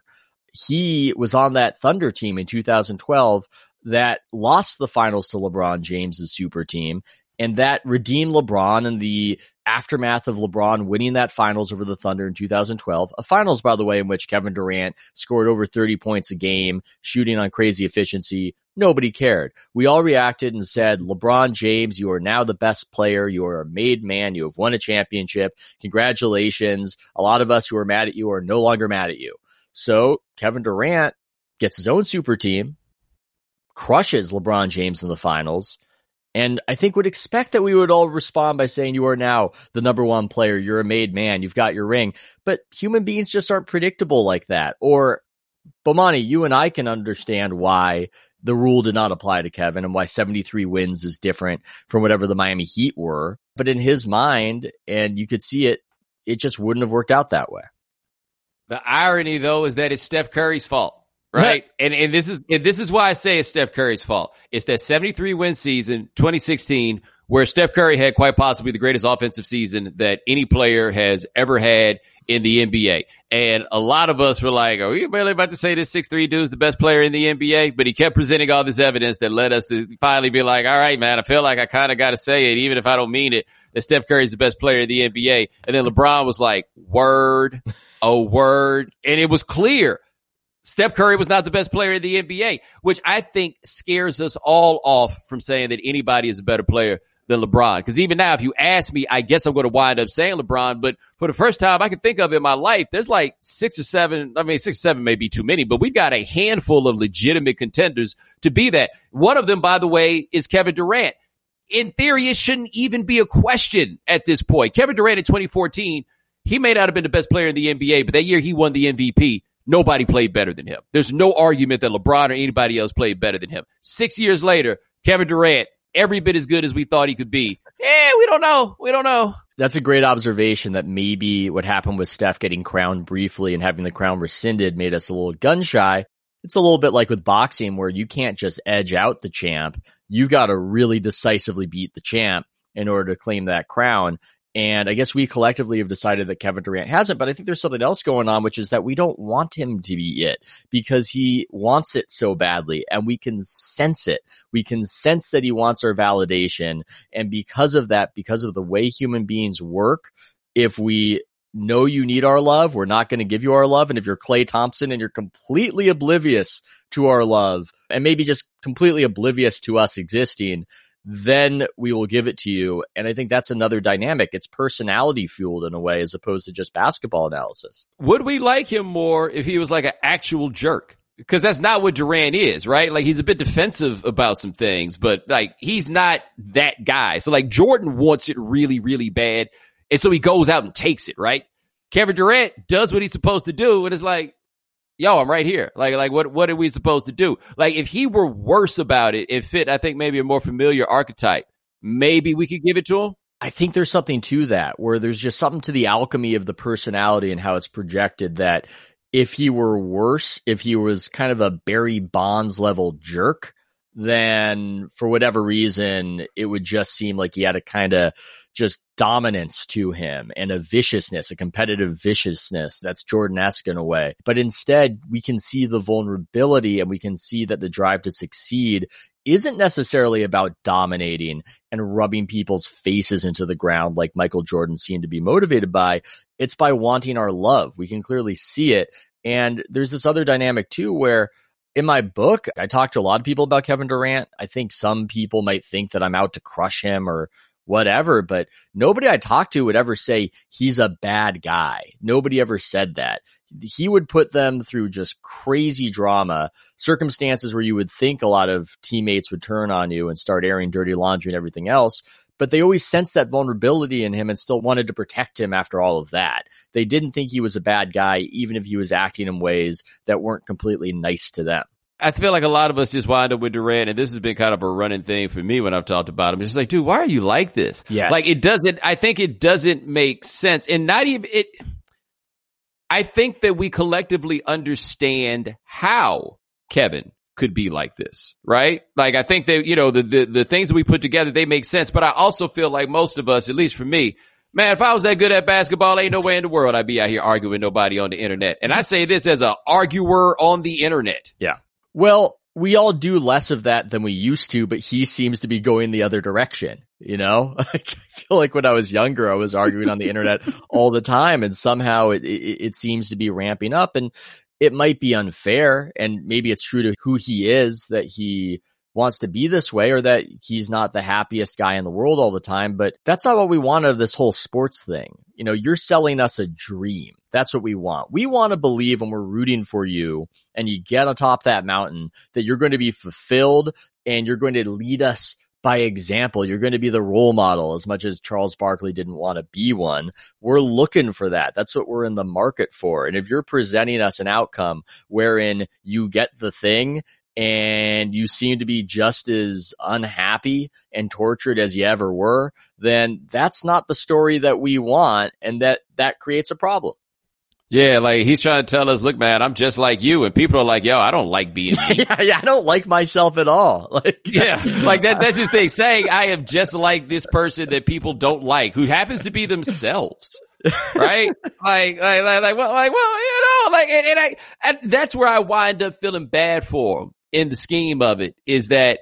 he was on that Thunder team in 2012 that lost the finals to LeBron James's super team, and that redeemed LeBron in the aftermath of LeBron winning that finals over the Thunder in 2012. A finals, by the way, in which Kevin Durant scored over 30 points a game, shooting on crazy efficiency. Nobody cared. We all reacted and said, LeBron James, you are now the best player. You are a made man. You have won a championship. Congratulations. A lot of us who are mad at you are no longer mad at you. So Kevin Durant gets his own super team, crushes LeBron James in the finals, and I think would expect that we would all respond by saying you are now the number 1 player. You're a made man. You've got your ring. But human beings just aren't predictable like that. Or, Bomani, you and I can understand why the rule did not apply to Kevin and why 73 wins is different from whatever the Miami Heat were. But in his mind, and you could see it, it just wouldn't have worked out that way. The irony, though, is that it's Steph Curry's fault. Right. And this is why I say it's Steph Curry's fault. It's that 73 win season, 2016, where Steph Curry had quite possibly the greatest offensive season that any player has ever had in the NBA. And a lot of us were like, are we really about to say this 6'3" dude's the best player in the NBA? But he kept presenting all this evidence that led us to finally be like, all right, man, I feel like I kind of got to say it, even if I don't mean it, that Steph Curry's the best player in the NBA. And then LeBron was like, word, oh, word. And it was clear Steph Curry was not the best player in the NBA, which I think scares us all off from saying that anybody is a better player than LeBron. Because even now, if you ask me, I guess I'm going to wind up saying LeBron. But for the first time I can think of in my life, there's like 6 or 7. I mean, 6 or 7 may be too many, but we've got a handful of legitimate contenders to be that. One of them, by the way, is Kevin Durant. In theory, it shouldn't even be a question at this point. Kevin Durant in 2014, he may not have been the best player in the NBA, but that year he won the MVP. Nobody played better than him. There's no argument that LeBron or anybody else played better than him. 6 years later, Kevin Durant, every bit as good as we thought he could be. We don't know. We don't know. That's a great observation that maybe what happened with Steph getting crowned briefly and having the crown rescinded made us a little gun shy. It's a little bit like with boxing where you can't just edge out the champ. You've got to really decisively beat the champ in order to claim that crown. And I guess we collectively have decided that Kevin Durant hasn't, but I think there's something else going on, which is that we don't want him to be it because he wants it so badly and we can sense it. We can sense that he wants our validation. And because of that, because of the way human beings work, if we know you need our love, we're not going to give you our love. And if you're Klay Thompson and you're completely oblivious to our love and maybe just completely oblivious to us existing, then we will give it to you. And I think that's another dynamic. It's personality fueled in a way as opposed to just basketball analysis. Would we like him more if he was like an actual jerk? Because that's not what Durant is, right? Like he's a bit defensive about some things, but like he's not that guy. So like Jordan wants it really, really bad. And so he goes out and takes it, right? Kevin Durant does what he's supposed to do. And it's like, yo, I'm right here. Like what are we supposed to do? Like if he were worse about it, it fit, I think, maybe a more familiar archetype. Maybe we could give it to him. I think there's something to that where there's just something to the alchemy of the personality and how it's projected that if he were worse, if he was kind of a Barry Bonds level jerk, then for whatever reason, it would just seem like he had a kind of just dominance to him and a viciousness, a competitive viciousness that's Jordan-esque in a way. But instead, we can see the vulnerability and we can see that the drive to succeed isn't necessarily about dominating and rubbing people's faces into the ground like Michael Jordan seemed to be motivated by. It's by wanting our love. We can clearly see it. And there's this other dynamic too where in my book, I talk to a lot of people about Kevin Durant. I think some people might think that I'm out to crush him or whatever, but nobody I talk to would ever say he's a bad guy. Nobody ever said that. He would put them through just crazy drama, circumstances where you would think a lot of teammates would turn on you and start airing dirty laundry and everything else. but they always sensed that vulnerability in him and still wanted to protect him after all of that. They didn't think he was a bad guy, even if he was acting in ways that weren't completely nice to them. I feel like a lot of us just wind up with Durant, and this has been kind of a running thing for me when I've talked about him. It's just like, dude, why are you like this? Yes. Like, I think it doesn't make sense. And not even it. I think that we collectively understand how Kevin could be like this, right? Like, I think that, the things that we put together, they make sense. But I also feel like most of us, at least for me, man, if I was that good at basketball, ain't no way in the world I'd be out here arguing with nobody on the internet. And I say this as an arguer on the internet. Yeah. Well, we all do less of that than we used to, but he seems to be going the other direction. I feel like when I was younger, I was arguing on the internet all the time, and somehow it seems to be ramping up. And it might be unfair, and maybe it's true to who he is that he wants to be this way, or that he's not the happiest guy in the world all the time. But that's not what we want out of this whole sports thing. You're selling us a dream. That's what we want. We want to believe when we're rooting for you and you get on top of that mountain that you're going to be fulfilled and you're going to lead us by example. You're going to be the role model, as much as Charles Barkley didn't want to be one. We're looking for that. That's what we're in the market for. And if you're presenting us an outcome wherein you get the thing and you seem to be just as unhappy and tortured as you ever were, then that's not the story that we want, and that creates a problem. Yeah, like he's trying to tell us, look, man, I'm just like you. And people are like, yo, I don't like being me. yeah, I don't like myself at all. That's his thing, saying I am just like this person that people don't like, who happens to be themselves. Right? And that's where I wind up feeling bad for him in the scheme of it, is that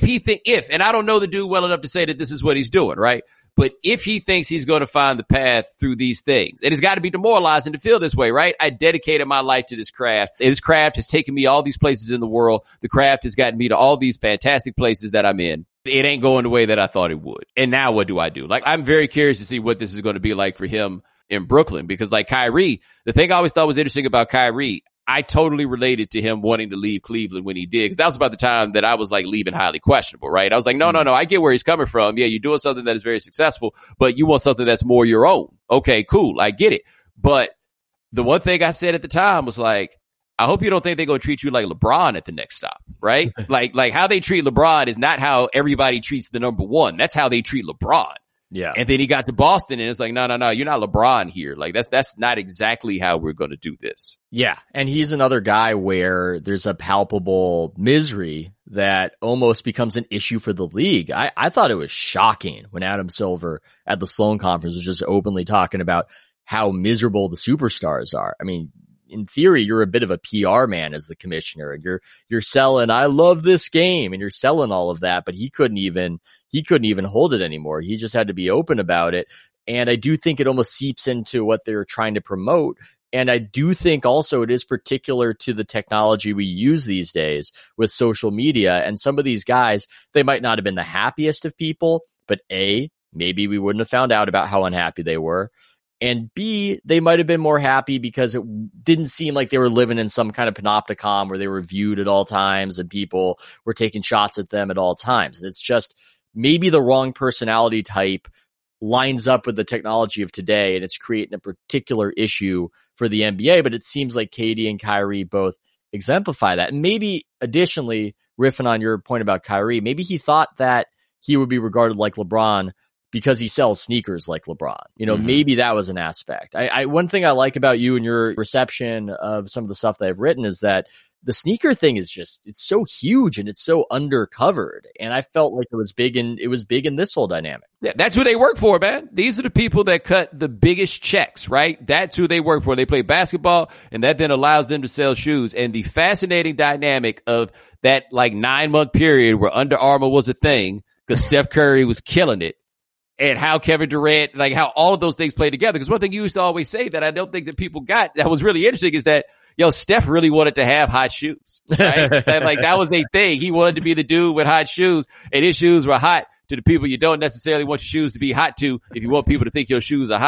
and I don't know the dude well enough to say that this is what he's doing, right? But if he thinks he's going to find the path through these things, it has got to be demoralizing to feel this way, right? I dedicated my life to this craft. This craft has taken me all these places in the world. The craft has gotten me to all these fantastic places that I'm in. It ain't going the way that I thought it would. And now what do I do? Like, I'm very curious to see what this is going to be like for him in Brooklyn, because like Kyrie, the thing I always thought was interesting about Kyrie, I totally related to him wanting to leave Cleveland when he did, because that was about the time that I was like leaving highly questionable, right? I was like, no, I get where he's coming from. Yeah, you're doing something that is very successful, but you want something that's more your own. Okay, cool. I get it. But the one thing I said at the time was like, I hope you don't think they're going to treat you like LeBron at the next stop, right? like how they treat LeBron is not how everybody treats the number one. That's how they treat LeBron. Yeah. And then he got to Boston and it's like, no, you're not LeBron here. Like that's not exactly how we're going to do this. Yeah. And he's another guy where there's a palpable misery that almost becomes an issue for the league. I thought it was shocking when Adam Silver at the Sloan conference was just openly talking about how miserable the superstars are. I mean, in theory, you're a bit of a PR man as the commissioner, and you're selling, I love this game, and you're selling all of that, but he couldn't even hold it anymore. He just had to be open about it. And I do think it almost seeps into what they're trying to promote. And I do think also it is particular to the technology we use these days with social media. And some of these guys, they might not have been the happiest of people, but A, maybe we wouldn't have found out about how unhappy they were. And B, they might have been more happy because it didn't seem like they were living in some kind of panopticon where they were viewed at all times and people were taking shots at them at all times. It's just maybe the wrong personality type lines up with the technology of today, and it's creating a particular issue for the NBA. But it seems like KD and Kyrie both exemplify that. And maybe additionally, riffing on your point about Kyrie, maybe he thought that he would be regarded like LeBron because he sells sneakers like LeBron. Maybe that was an aspect. One thing I like about you and your reception of some of the stuff that I've written is that the sneaker thing is just, it's so huge and it's so undercovered. And I felt like it was big in this whole dynamic. Yeah, that's who they work for, man. These are the people that cut the biggest checks, right? That's who they work for. They play basketball, and that then allows them to sell shoes. And the fascinating dynamic of that 9-month period where Under Armour was a thing because Steph Curry was killing it, and how Kevin Durant, how all of those things play together. Because one thing you used to always say that I don't think that people got that was really interesting is that, Steph really wanted to have hot shoes, right? That was a thing. He wanted to be the dude with hot shoes, and his shoes were hot to the people you don't necessarily want your shoes to be hot to if you want people to think your shoes are hot.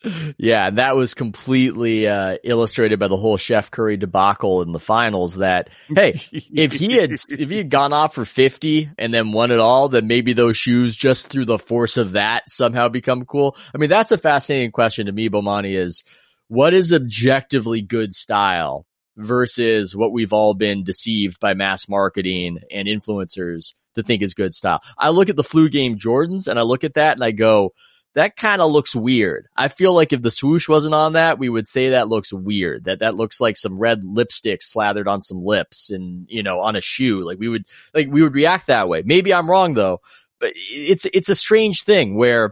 Yeah, and that was completely illustrated by the whole Chef Curry debacle in the finals. That hey, if he had gone off for 50 and then won it all, then maybe those shoes just through the force of that somehow become cool. I mean, that's a fascinating question to me, Bomani, is what is objectively good style versus what we've all been deceived by mass marketing and influencers to think is good style. I look at the flu game Jordans and I look at that and I go, that kind of looks weird. I feel like if the swoosh wasn't on that, we would say that looks weird. That looks like some red lipstick slathered on some lips and, on a shoe. We would react that way. Maybe I'm wrong though, but it's a strange thing where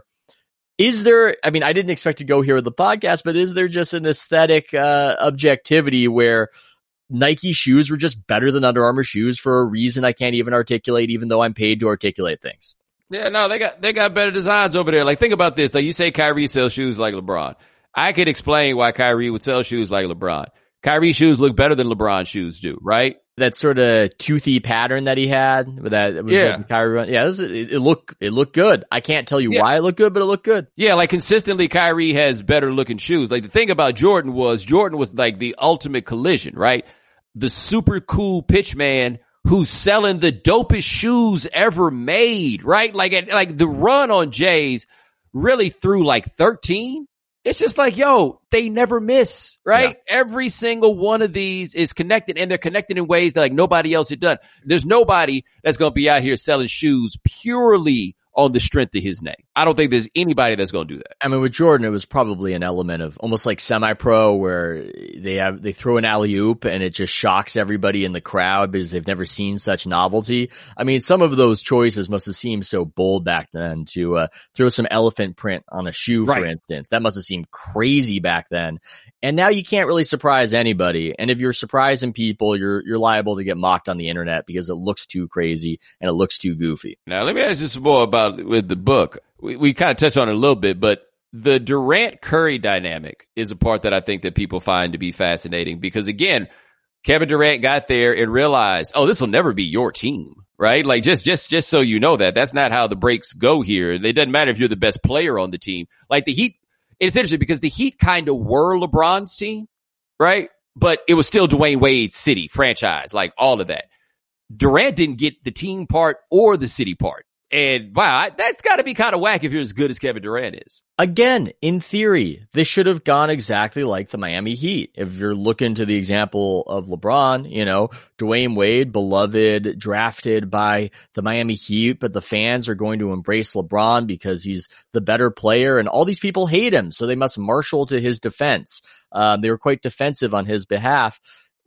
I didn't expect to go here with the podcast, but is there just an aesthetic, objectivity where Nike shoes were just better than Under Armour shoes for a reason I can't even articulate, even though I'm paid to articulate things? Yeah, no, they got better designs over there. Like, think about this. Like, you say Kyrie sells shoes like LeBron. I could explain why Kyrie would sell shoes like LeBron. Kyrie's shoes look better than LeBron's shoes do, right? That sort of toothy pattern that he had with that. Like Kyrie. Yeah, it looked good. I can't tell you why it looked good, but it looked good. Yeah, like consistently Kyrie has better looking shoes. Like, the thing about Jordan was like the ultimate collision, right? The super cool pitch man who's selling the dopest shoes ever made, right? Like the run on Jays really through like 13. It's just like, yo, they never miss, right? Yeah. Every single one of these is connected, and they're connected in ways that like nobody else had done. There's nobody that's going to be out here selling shoes purely on the strength of his name. I don't think there's anybody that's going to do that. I mean, with Jordan, it was probably an element of almost like semi-pro where they throw an alley-oop and it just shocks everybody in the crowd because they've never seen such novelty. I mean, some of those choices must have seemed so bold back then to throw some elephant print on a shoe, for instance. That must have seemed crazy back then. And now you can't really surprise anybody. And if you're surprising people, you're liable to get mocked on the internet because it looks too crazy and it looks too goofy. Now, let me ask you some more about with the book. We kind of touched on it a little bit, but the Durant-Curry dynamic is a part that I think that people find to be fascinating because, again, Kevin Durant got there and realized, oh, this will never be your team, right? Like, just so you know that's not how the breaks go here. It doesn't matter if you're the best player on the team. Like, the Heat, it's interesting because the Heat kind of were LeBron's team, right? But it was still Dwayne Wade's city, franchise, like all of that. Durant didn't get the team part or the city part. And wow, that's got to be kind of whack if you're as good as Kevin Durant is. Again, in theory, this should have gone exactly like the Miami Heat. If you're looking to the example of LeBron, Dwayne Wade, beloved, drafted by the Miami Heat, but the fans are going to embrace LeBron because he's the better player and all these people hate him. So they must marshal to his defense. They were quite defensive on his behalf.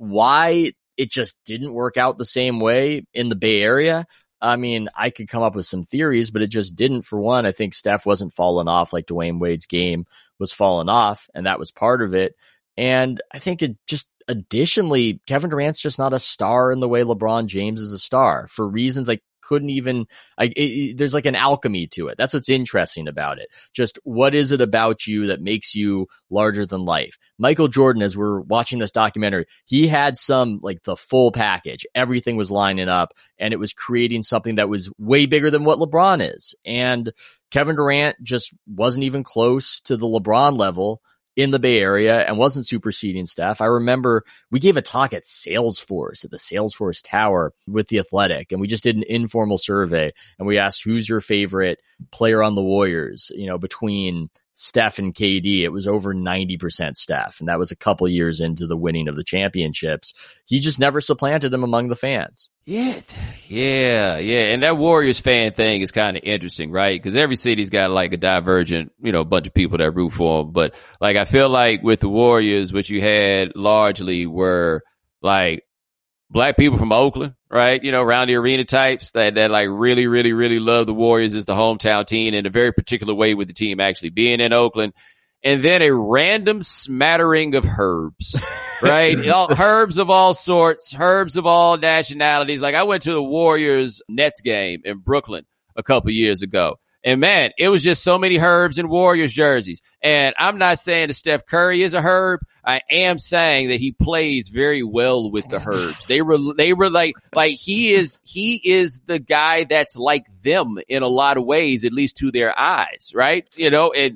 Why it just didn't work out the same way in the Bay Area? I mean, I could come up with some theories, but it just didn't. For one, I think Steph wasn't falling off like Dwayne Wade's game was falling off, and that was part of it. And I think it just additionally, Kevin Durant's just not a star in the way LeBron James is a star for reasons I couldn't even, there's like an alchemy to it. That's what's interesting about it. Just what is it about you that makes you larger than life? Michael Jordan, as we're watching this documentary, he had like the full package. Everything was lining up and it was creating something that was way bigger than what LeBron is. And Kevin Durant just wasn't even close to the LeBron level in the Bay Area and wasn't superseding Steph. I remember we gave a talk at Salesforce, at the Salesforce Tower with The Athletic, and we just did an informal survey and we asked who's your favorite player on the Warriors, between Steph and KD. It was over 90% Steph, and that was a couple years into the winning of the championships. He just never supplanted him among the fans. Yeah. And that Warriors fan thing is kind of interesting, right? Because every city's got like a divergent, bunch of people that root for them. But like, I feel like with the Warriors, what you had largely were like black people from Oakland, right? Around the arena types that like really, really, really love the Warriors as the hometown team in a very particular way with the team actually being in Oakland. And then a random smattering of herbs, right? Herbs of all sorts, herbs of all nationalities. Like, I went to the Warriors Nets game in Brooklyn a couple years ago. And man, it was just so many herbs in Warriors jerseys. And I'm not saying that Steph Curry is a herb. I am saying that he plays very well with the herbs. They were like he is the guy that's like them in a lot of ways, at least to their eyes, right? And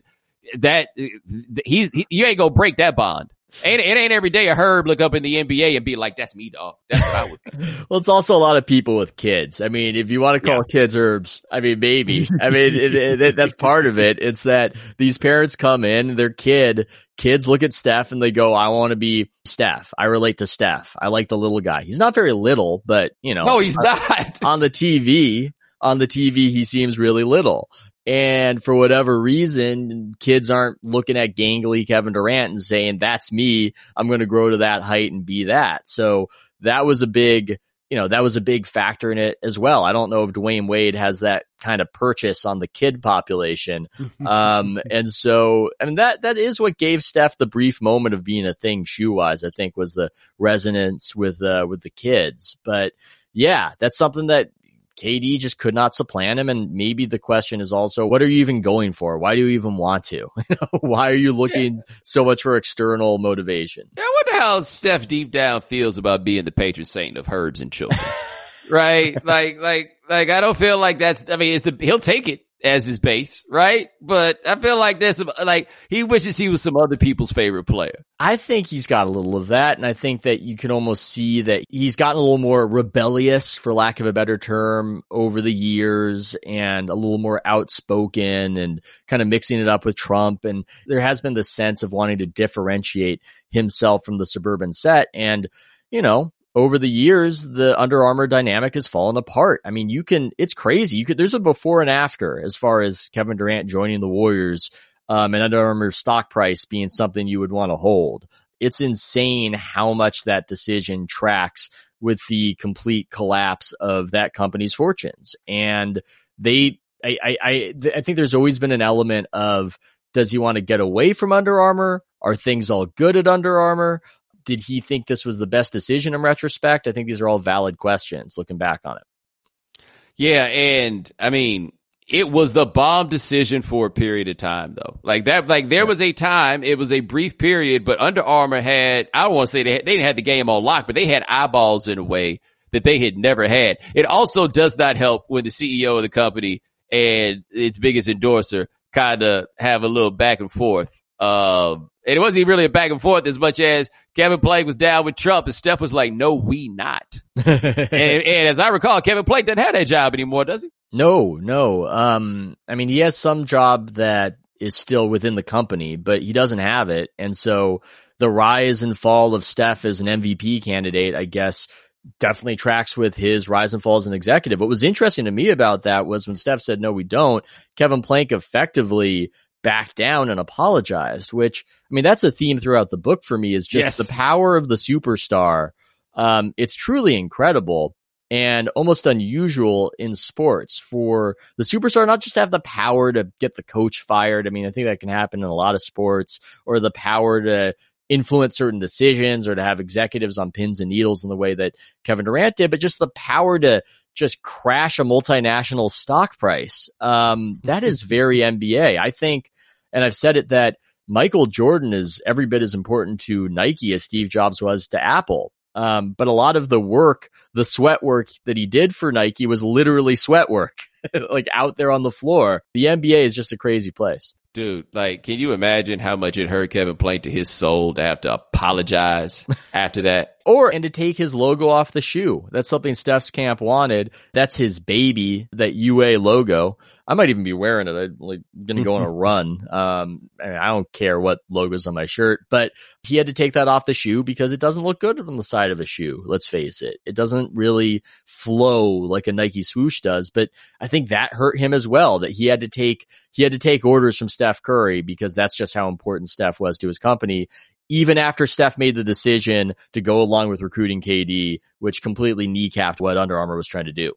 you ain't gonna break that bond. It ain't every day a Herb look up in the NBA and be like, that's me, dog. That's what I would be. Well, it's also a lot of people with kids. I mean, if you want to call kids Herbs, I mean, maybe. I mean, that's part of it. It's that these parents come in, their kids look at Steph and they go, I want to be Steph. I relate to Steph. I like the little guy. He's not very little, but no, he's not. On the TV, he seems really little. And for whatever reason, kids aren't looking at gangly Kevin Durant and saying, that's me. I'm going to grow to that height and be that. So that was a big factor in it as well. I don't know if Dwayne Wade has that kind of purchase on the kid population. And so, I mean, that is what gave Steph the brief moment of being a thing shoe wise, I think, was the resonance with the kids. But yeah, that's something that KD just could not supplant him. And maybe the question is also, what are you even going for? Why do you even want to? Why are you looking so much for external motivation? Yeah, I wonder how Steph deep down feels about being the patron saint of Herbs and children. Right? Like I don't feel like he'll take it as his base, right? But I feel like there's some, he wishes he was some other people's favorite player. I think he's got a little of that, and I think that you can almost see that he's gotten a little more rebellious, for lack of a better term, over the years, and a little more outspoken and kind of mixing it up with Trump. And there has been this sense of wanting to differentiate himself from the suburban set. And, over the years, the Under Armour dynamic has fallen apart. I mean, it's crazy. There's a before and after as far as Kevin Durant joining the Warriors, and Under Armour's stock price being something you would want to hold. It's insane how much that decision tracks with the complete collapse of that company's fortunes. And I think there's always been an element of, does he want to get away from Under Armour? Are things all good at Under Armour? Did he think this was the best decision in retrospect? I think these are all valid questions looking back on it. Yeah. And I mean, it was the bomb decision for a period of time though. There was a time, it was a brief period, but Under Armour had, I don't want to say they didn't have the game on lock, but they had eyeballs in a way that they had never had. It also does not help when the CEO of the company and its biggest endorser kind of have a little back and forth. And it wasn't even really a back and forth as much as Kevin Plank was down with Trump and Steph was like, no, we not. and as I recall, Kevin Plank doesn't have that job anymore, does he? No. I mean, he has some job that is still within the company, but he doesn't have it. And so the rise and fall of Steph as an MVP candidate, I guess, definitely tracks with his rise and fall as an executive. What was interesting to me about that was when Steph said, no, we don't, Kevin Plank effectively backed down and apologized, which, I mean, that's a theme throughout the book for me, is just the power of the superstar. It's truly incredible and almost unusual in sports for the superstar not just to have the power to get the coach fired. I mean, I think that can happen in a lot of sports, or the power to influence certain decisions or to have executives on pins and needles in the way that Kevin Durant did, but just the power to just crash a multinational stock price. That is very NBA. I think, and I've said it, that Michael Jordan is every bit as important to Nike as Steve Jobs was to Apple. But a lot of the work, the sweat work that he did for Nike was literally sweat work, like out there on the floor. The NBA is just a crazy place. Dude, can you imagine how much it hurt Kevin Plank to his soul to have to apologize after that? And to take his logo off the shoe. That's something Steph's camp wanted. That's his baby, that UA logo. I might even be wearing it. I'm going to go on a run. I don't care what logo's on my shirt, but he had to take that off the shoe because it doesn't look good on the side of a shoe. Let's face it. It doesn't really flow like a Nike swoosh does, but I think that hurt him as well, that he had to take orders from Steph Curry because that's just how important Steph was to his company. Even after Steph made the decision to go along with recruiting KD, which completely kneecapped what Under Armour was trying to do.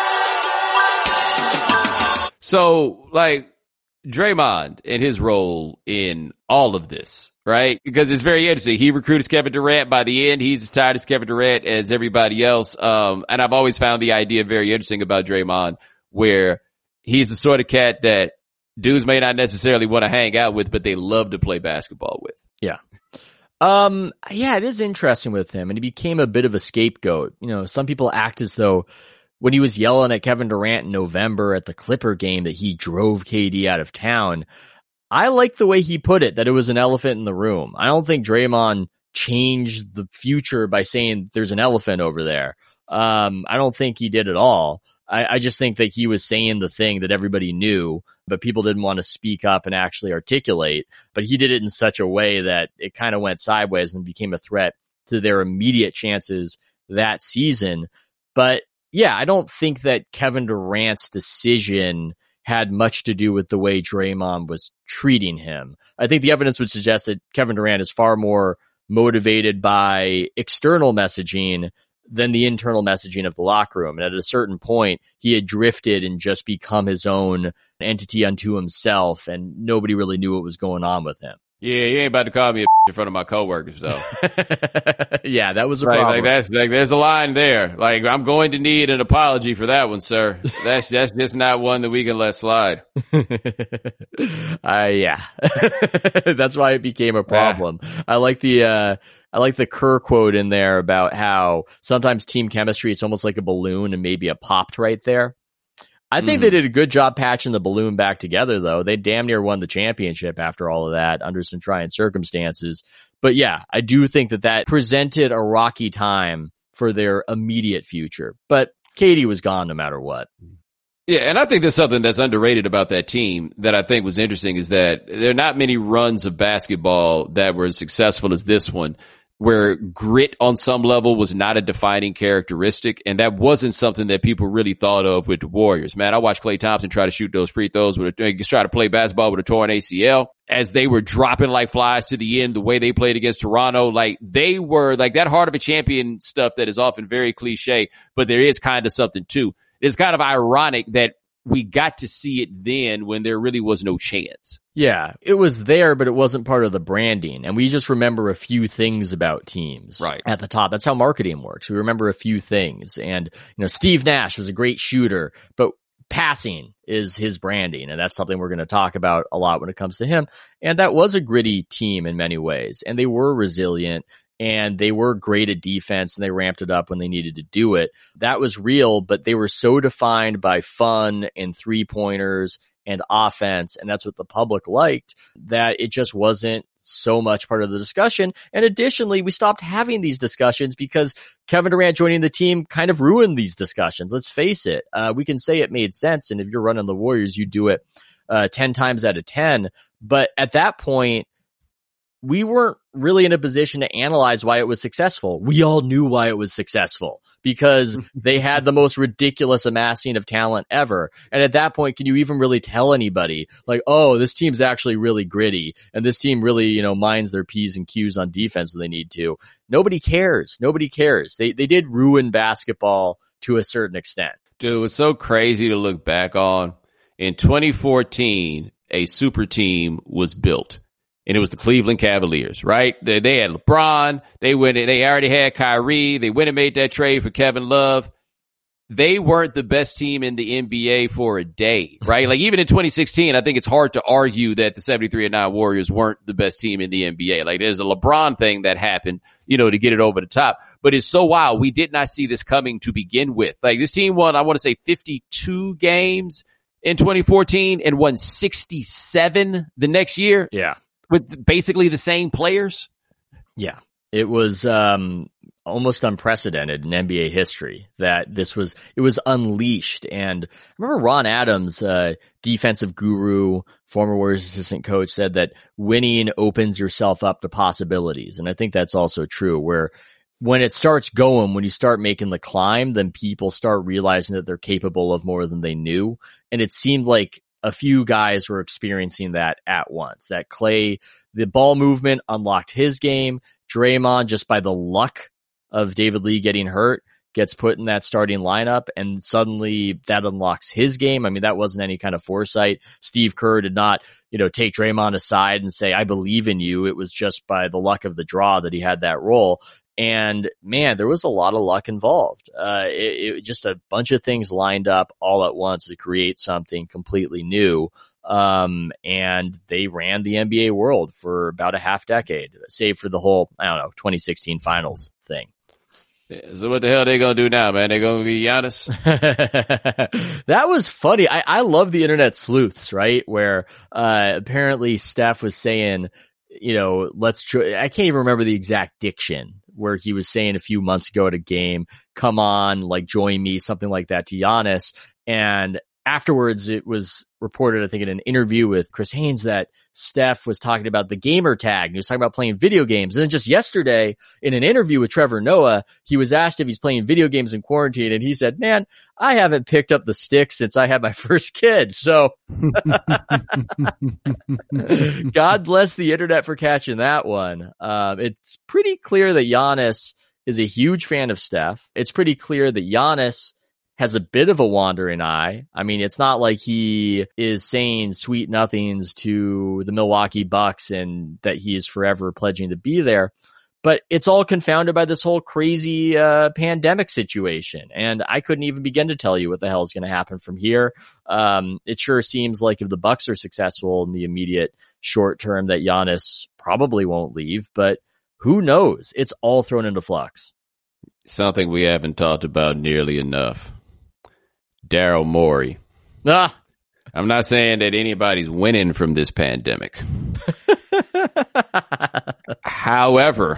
So, Draymond and his role in all of this, right? Because it's very interesting. He recruited Kevin Durant. By the end, he's as tired as Kevin Durant as everybody else. And I've always found the idea very interesting about Draymond, where he's the sort of cat that dudes may not necessarily want to hang out with, but they love to play basketball with. Yeah. Yeah, it is interesting with him, and he became a bit of a scapegoat. Some people act as though when he was yelling at Kevin Durant in November at the Clipper game that he drove KD out of town. I like the way he put it, that it was an elephant in the room. I don't think Draymond changed the future by saying there's an elephant over there. I don't think he did at all. I just think that he was saying the thing that everybody knew, but people didn't want to speak up and actually articulate. But he did it in such a way that it kind of went sideways and became a threat to their immediate chances that season. But yeah, I don't think that Kevin Durant's decision had much to do with the way Draymond was treating him. I think the evidence would suggest that Kevin Durant is far more motivated by external messaging than the internal messaging of the locker room. And at a certain point, he had drifted and just become his own entity unto himself, and nobody really knew what was going on with him. Yeah, you ain't about to call me a in front of my coworkers, though. Yeah, that was a problem. There's a line there. Like, I'm going to need an apology for that one, sir. That's just not one that we can let slide. Yeah, that's why it became a problem. I like the Kerr quote in there about how sometimes team chemistry, it's almost like a balloon and maybe it popped right there. I think they did a good job patching the balloon back together, though. They damn near won the championship after all of that under some trying circumstances. But yeah, I do think that presented a rocky time for their immediate future. But Katie was gone no matter what. Yeah, and I think there's something that's underrated about that team that I think was interesting is that there are not many runs of basketball that were as successful as this one, where grit on some level was not a defining characteristic. And that wasn't something that people really thought of with the Warriors. Man, I watched Klay Thompson try to shoot those free throws try to play basketball with a torn ACL as they were dropping like flies to the end, the way they played against Toronto. Like, they were like that heart of a champion stuff that is often very cliche, but there is kind of something too. It's kind of ironic that we got to see it then when there really was no chance. Yeah, it was there, but it wasn't part of the branding. And we just remember a few things about teams right at the top. That's how marketing works. We remember a few things. And, Steve Nash was a great shooter, but passing is his branding. And that's something we're going to talk about a lot when it comes to him. And that was a gritty team in many ways. And they were resilient. And they were great at defense, and they ramped it up when they needed to do it. That was real, but they were so defined by fun and three-pointers and offense, and that's what the public liked, that it just wasn't so much part of the discussion. And additionally, we stopped having these discussions because Kevin Durant joining the team kind of ruined these discussions. Let's face it. We can say it made sense, and if you're running the Warriors, you do it 10 times out of 10. But at that point, we weren't really in a position to analyze why it was successful. We all knew why it was successful because they had the most ridiculous amassing of talent ever. And at that point, can you even really tell anybody like, oh, this team's actually really gritty and this team really, minds their P's and Q's on defense when they need to? Nobody cares. Nobody cares. They did ruin basketball to a certain extent. Dude, it was so crazy to look back on. In 2014, a super team was built. And it was the Cleveland Cavaliers, right? They had LeBron. They already had Kyrie. They went and made that trade for Kevin Love. They weren't the best team in the NBA for a day, right? Like, even in 2016, I think it's hard to argue that the 73-9 Warriors weren't the best team in the NBA. Like, there's a LeBron thing that happened, to get it over the top. But it's so wild. We did not see this coming to begin with. Like, this team won, I want to say 52 games in 2014 and won 67 the next year. Yeah. With basically the same players? Yeah. It was almost unprecedented in NBA history that it was unleashed. And I remember Ron Adams, defensive guru, former Warriors assistant coach, said that winning opens yourself up to possibilities. And I think that's also true, where when it starts going, when you start making the climb, then people start realizing that they're capable of more than they knew. And it seemed like a few guys were experiencing that at once. That Klay, the ball movement unlocked his game. Draymond, just by the luck of David Lee getting hurt, gets put in that starting lineup, and suddenly that unlocks his game. I mean, that wasn't any kind of foresight. Steve Kerr did not, take Draymond aside and say, I believe in you. It was just by the luck of the draw that he had that role. And man, there was a lot of luck involved. It just a bunch of things lined up all at once to create something completely new. And they ran the NBA world for about a half decade, save for the whole, 2016 finals thing. So what the hell are they gonna do now, man? They gonna be Giannis? That was funny. I love the internet sleuths, right? Where apparently Steph was saying, you know, I can't even remember the exact diction where he was saying a few months ago at a game, come on, like join me, something like that to Giannis. And afterwards it was reported, I think in an interview with Chris Haynes, that Steph was talking about the gamer tag. He was talking about playing video games. And then just yesterday in an interview with Trevor Noah, he was asked if he's playing video games in quarantine. And he said, man, I haven't picked up the stick since I had my first kid. So God bless the internet for catching that one. It's pretty clear that Giannis is a huge fan of Steph. It's pretty clear that Giannis has a bit of a wandering eye. I mean, it's not like he is saying sweet nothings to the Milwaukee Bucks and that he is forever pledging to be there, but it's all confounded by this whole crazy pandemic situation. And I couldn't even begin to tell you what the hell is going to happen from here. It sure seems like if the Bucks are successful in the immediate short term that Giannis probably won't leave, but who knows? It's all thrown into flux. Something we haven't talked about nearly enough. Daryl Morey. I'm not saying that anybody's winning from this pandemic. However,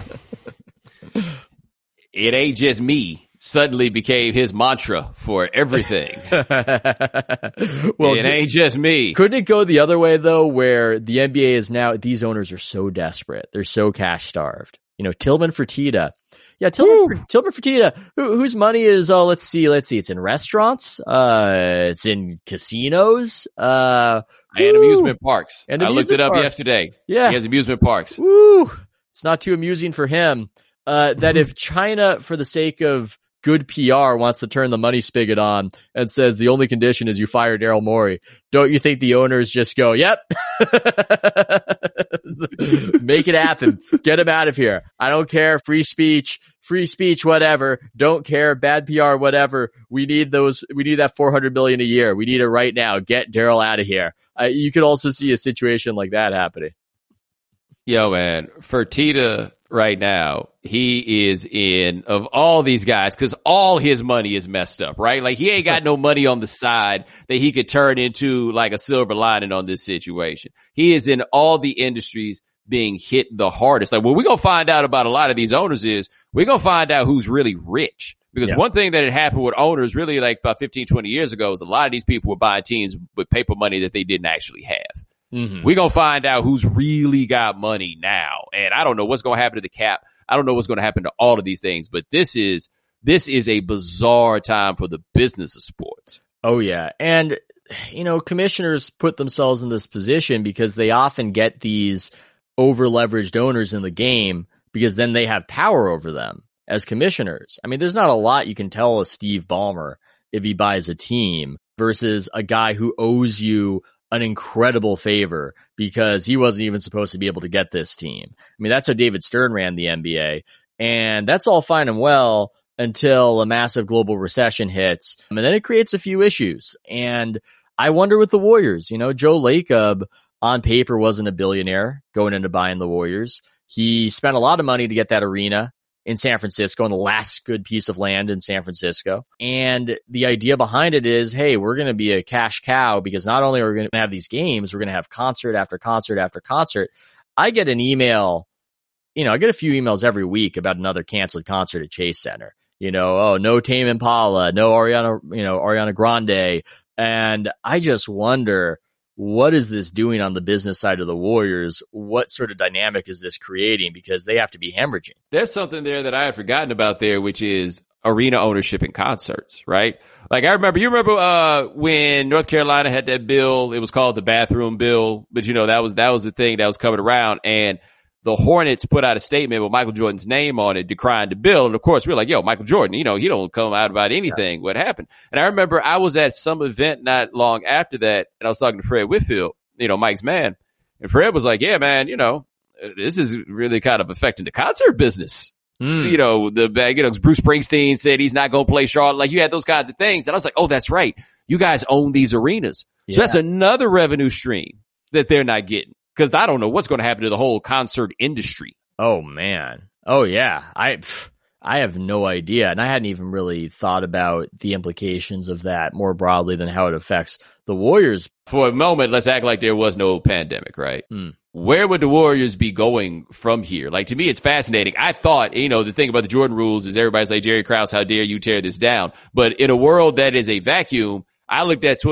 it ain't just me suddenly became his mantra for everything. Well, it ain't just me. Couldn't it go the other way though, where the NBA is now, these owners are so desperate. They're so cash starved. You know, Tillman Fertitta. Yeah, Tillman Fertitta, whose money is, let's see, it's in restaurants, it's in casinos, and amusement parks. I looked it up yesterday. Yeah. He has amusement parks. Woo! It's not too amusing for him. That if China, for the sake of good PR, wants to turn the money spigot on and says the only condition is you fire Daryl Morey, don't you think the owners just go, yep, make it happen, get him out of here. I don't care, free speech, whatever. Don't care, bad PR, whatever. We need that $400 million a year. We need it right now. Get Daryl out of here. You could also see a situation like that happening. Yo, man, Fertitta right now, he is in, of all these guys, because all his money is messed up, right? Like, he ain't got no money on the side that he could turn into like a silver lining on this situation. He is in all the industries being hit the hardest. Like, what we're going to find out about a lot of these owners is we're going to find out who's really rich. Because one thing that had happened with owners really like about 15, 20 years ago is a lot of these people were buying teams with paper money that they didn't actually have. Mm-hmm. We're going to find out who's really got money now. And I don't know what's going to happen to the cap. I don't know what's going to happen to all of these things, but this is a bizarre time for the business of sports. Oh yeah. And, you know, commissioners put themselves in this position because they often get these over leveraged owners in the game because then they have power over them as commissioners. I mean, there's not a lot you can tell a Steve Ballmer if he buys a team versus a guy who owes you an incredible favor because he wasn't even supposed to be able to get this team. I mean, that's how David Stern ran the NBA, and that's all fine and well until a massive global recession hits, and then it creates a few issues. And I wonder with the Warriors, you know, Joe Lacob on paper wasn't a billionaire going into buying the Warriors. He spent a lot of money to get that arena in San Francisco and the last good piece of land in San Francisco. And the idea behind it is, hey, we're going to be a cash cow because not only are we going to have these games, we're going to have concert after concert after concert. I get an email, you know, I get a few emails every week about another canceled concert at Chase Center. You know, oh, no Tame Impala, no Ariana Grande. And I just wonder, what is this doing on the business side of the Warriors? What sort of dynamic is this creating? Because they have to be hemorrhaging. There's something there that I had forgotten about there, which is arena ownership in concerts, right? Like you remember when North Carolina had that bill, it was called the bathroom bill, but you know, that was the thing that was coming around, and the Hornets put out a statement with Michael Jordan's name on it, decrying the bill. And of course, we're like, yo, Michael Jordan, you know, he don't come out about anything. What happened? And I remember I was at some event not long after that, and I was talking to Fred Whitfield, you know, Mike's man. And Fred was like, yeah, man, you know, this is really kind of affecting the concert business. You know, Bruce Springsteen said he's not going to play Charlotte. Like, you had those kinds of things. And I was like, oh, that's right. You guys own these arenas. So that's another revenue stream that they're not getting. Because I don't know what's going to happen to the whole concert industry. Oh, man. Oh, yeah. I have no idea. And I hadn't even really thought about the implications of that more broadly than how it affects the Warriors. For a moment, let's act like there was no pandemic, right? Where would the Warriors be going from here? Like, to me, it's fascinating. I thought, the thing about the Jordan rules is everybody's like, Jerry Krause, how dare you tear this down? But in a world that is a vacuum, I looked at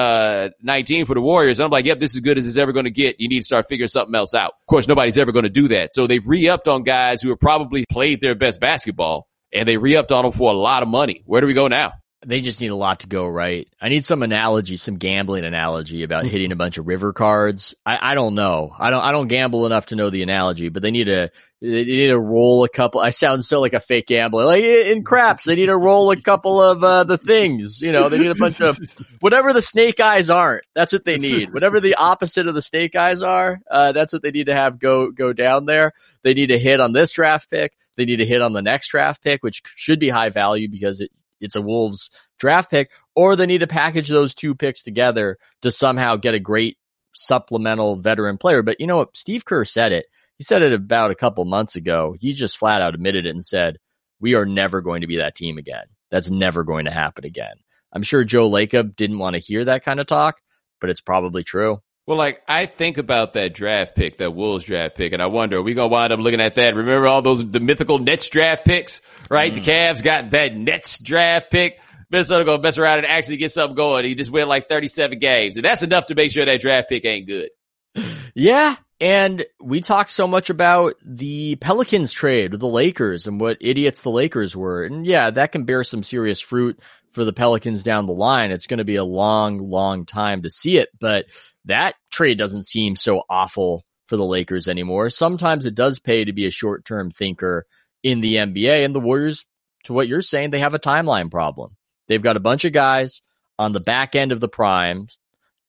2019 for the Warriors, and I'm like, yep, this is as good as it's ever going to get. You need to start figuring something else out. Of course, nobody's ever going to do that. So they've re-upped on guys who have probably played their best basketball, and they re-upped on them for a lot of money. Where do we go now? They just need a lot to go right. I need some analogy, some gambling analogy about hitting a bunch of river cards. I don't know. I don't gamble enough to know the analogy, but they need to roll a couple. I sound so like a fake gambler. Like in craps, they need to roll a couple of the things. They need a bunch of whatever the snake eyes aren't. That's what they need. Whatever the opposite of the snake eyes are, that's what they need to have go down there. They need to hit on this draft pick. They need to hit on the next draft pick, which should be high value because it's a Wolves draft pick, or they need to package those two picks together to somehow get a great supplemental veteran player. But you know what? Steve Kerr said it. He said it about a couple months ago. He just flat out admitted it and said, we are never going to be that team again. That's never going to happen again. I'm sure Joe Lacob didn't want to hear that kind of talk, but it's probably true. Well, like, I think about that draft pick, that Wolves draft pick, and I wonder, are we going to wind up looking at that? Remember all the mythical Nets draft picks, right? The Cavs got that Nets draft pick. Minnesota going to mess around and actually get something going. He just win like 37 games, and that's enough to make sure that draft pick ain't good. Yeah. And we talked so much about the Pelicans trade with the Lakers and what idiots the Lakers were. And yeah, that can bear some serious fruit for the Pelicans down the line. It's going to be a long, long time to see it, but that trade doesn't seem so awful for the Lakers anymore. Sometimes it does pay to be a short-term thinker in the NBA, and the Warriors, to what you're saying, they have a timeline problem. They've got a bunch of guys on the back end of the primes,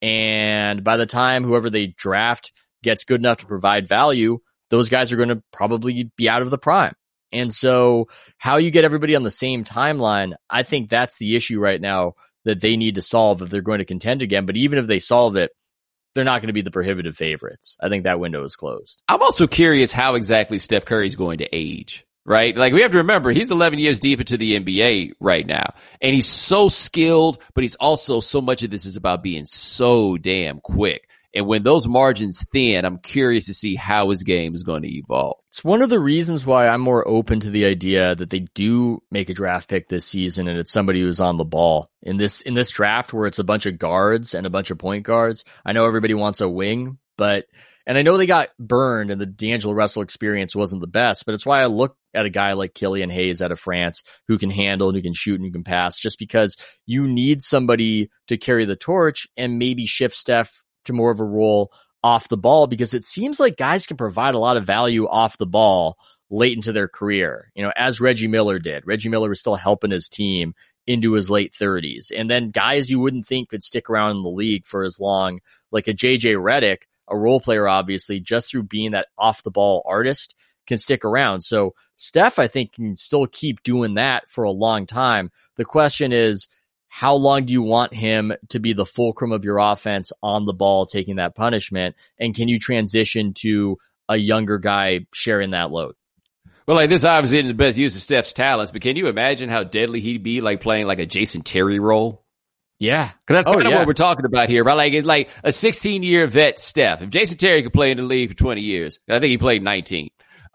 and by the time whoever they draft gets good enough to provide value, those guys are going to probably be out of the prime. And so how you get everybody on the same timeline, I think that's the issue right now that they need to solve if they're going to contend again. But even if they solve it, they're not going to be the prohibitive favorites. I think that window is closed. I'm also curious how exactly Steph Curry's going to age, right? Like, we have to remember, he's 11 years deep into the NBA right now, and he's so skilled, but he's also, so much of this is about being so damn quick. And when those margins thin, I'm curious to see how his game is going to evolve. It's one of the reasons why I'm more open to the idea that they do make a draft pick this season and it's somebody who's on the ball. In this draft where it's a bunch of guards and a bunch of point guards, I know everybody wants a wing, and I know they got burned and the D'Angelo Russell experience wasn't the best, but it's why I look at a guy like Killian Hayes out of France who can handle and who can shoot and who can pass, just because you need somebody to carry the torch and maybe shift Steph to more of a role off the ball, because it seems like guys can provide a lot of value off the ball late into their career, as Reggie Miller did. Reggie Miller was still helping his team into his late 30s. And then guys you wouldn't think could stick around in the league for as long, like a JJ Redick, a role player, obviously, just through being that off the ball artist, can stick around. So Steph, I think, can still keep doing that for a long time. The question is, how long do you want him to be the fulcrum of your offense on the ball, taking that punishment? And can you transition to a younger guy sharing that load? Well, like, this obviously isn't the best use of Steph's talents, but can you imagine how deadly he'd be, like, playing like a Jason Terry role? Yeah. Because that's kind of what we're talking about here, right? Like, it's like a 16-year vet Steph. If Jason Terry could play in the league for 20 years, I think he played 19.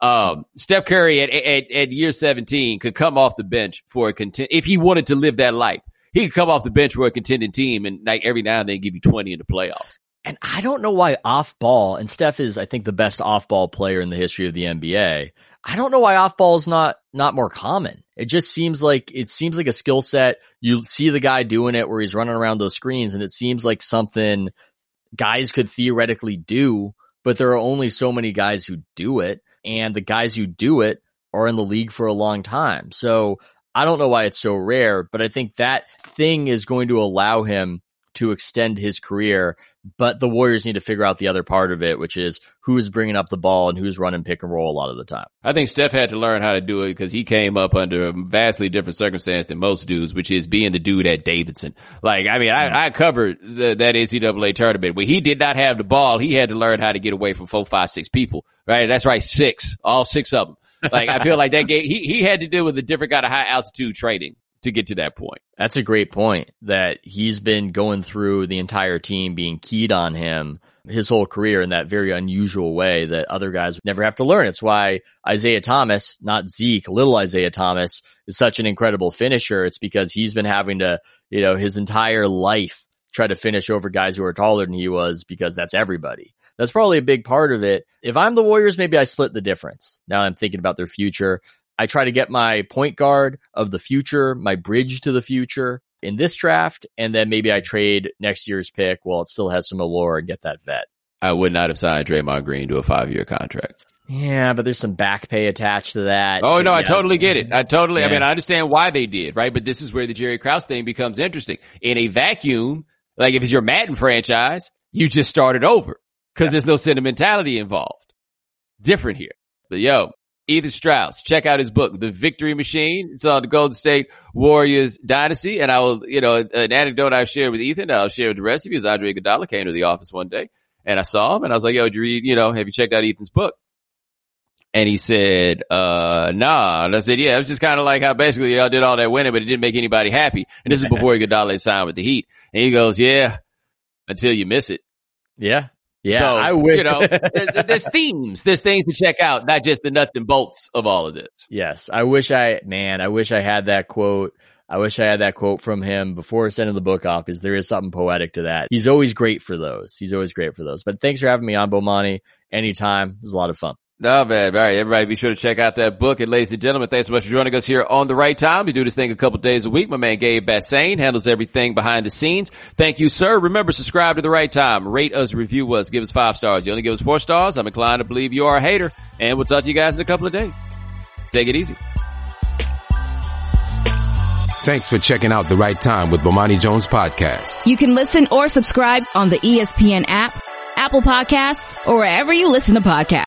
Steph Curry at year 17 could come off the bench for if he wanted to live that life. He could come off the bench for a contending team and, like, every now and then give you 20 in the playoffs. And I don't know why off ball, and Steph is, I think, the best off ball player in the history of the NBA. I don't know why off ball is not more common. It just seems like a skill set. You see the guy doing it where he's running around those screens, and it seems like something guys could theoretically do, but there are only so many guys who do it, and the guys who do it are in the league for a long time. So I don't know why it's so rare, but I think that thing is going to allow him to extend his career. But the Warriors need to figure out the other part of it, which is who's bringing up the ball and who's running pick and roll a lot of the time. I think Steph had to learn how to do it because he came up under a vastly different circumstance than most dudes, which is being the dude at Davidson. Like, I mean, I covered that NCAA tournament. When he did not have the ball, he had to learn how to get away from 4, 5, 6 people, right? That's right, 6, all 6 of them. Like, I feel like that game, he had to deal with a different kind of high altitude training to get to that point. That's a great point, that he's been going through the entire team being keyed on him his whole career in that very unusual way that other guys never have to learn. It's why Isaiah Thomas, not Zeke, little Isaiah Thomas, is such an incredible finisher. It's because he's been having to, his entire life try to finish over guys who are taller than he was, because that's everybody. That's probably a big part of it. If I'm the Warriors, maybe I split the difference. Now I'm thinking about their future. I try to get my point guard of the future, my bridge to the future in this draft, and then maybe I trade next year's pick while it still has some allure and get that vet. I would not have signed Draymond Green to a 5-year contract. Yeah, but there's some back pay attached to that. Oh, no, I totally get it. I understand why they did, right? But this is where the Jerry Krause thing becomes interesting. In a vacuum, like if it's your Madden franchise, you just started over because there's no sentimentality involved. Different here. But Ethan Strauss, check out his book, The Victory Machine. It's on the Golden State Warriors dynasty. And I will, an anecdote I shared with Ethan, I'll share with the rest of you, is Andre Iguodala came to the office one day and I saw him and I was like, did you read, have you checked out Ethan's book? And he said, nah. And I said, yeah, it was just kind of like how basically y'all did all that winning, but it didn't make anybody happy. And this is before Iguodala signed with the Heat. And he goes, yeah, until you miss it. Yeah. Yeah, so, I wish. There's themes. There's things to check out, not just the nuts and bolts of all of this. Yes. I wish I had that quote. I wish I had that quote from him before sending the book off, because there is something poetic to that. He's always great for those. But thanks for having me on, Bomani. Anytime. It was a lot of fun. No, man. All right, everybody be sure to check out that book. And ladies and gentlemen, thanks so much for joining us here on The Right Time. We do this thing a couple days a week. My man Gabe Bassane handles everything behind the scenes. Thank you, sir. Remember, subscribe to The Right Time. Rate us, review us, give us 5 stars. You only give us 4 stars, I'm inclined to believe you are a hater. And we'll talk to you guys in a couple of days. Take it easy. Thanks for checking out The Right Time with Bomani Jones Podcast. You can listen or subscribe on the ESPN app, Apple Podcasts, or wherever you listen to podcasts.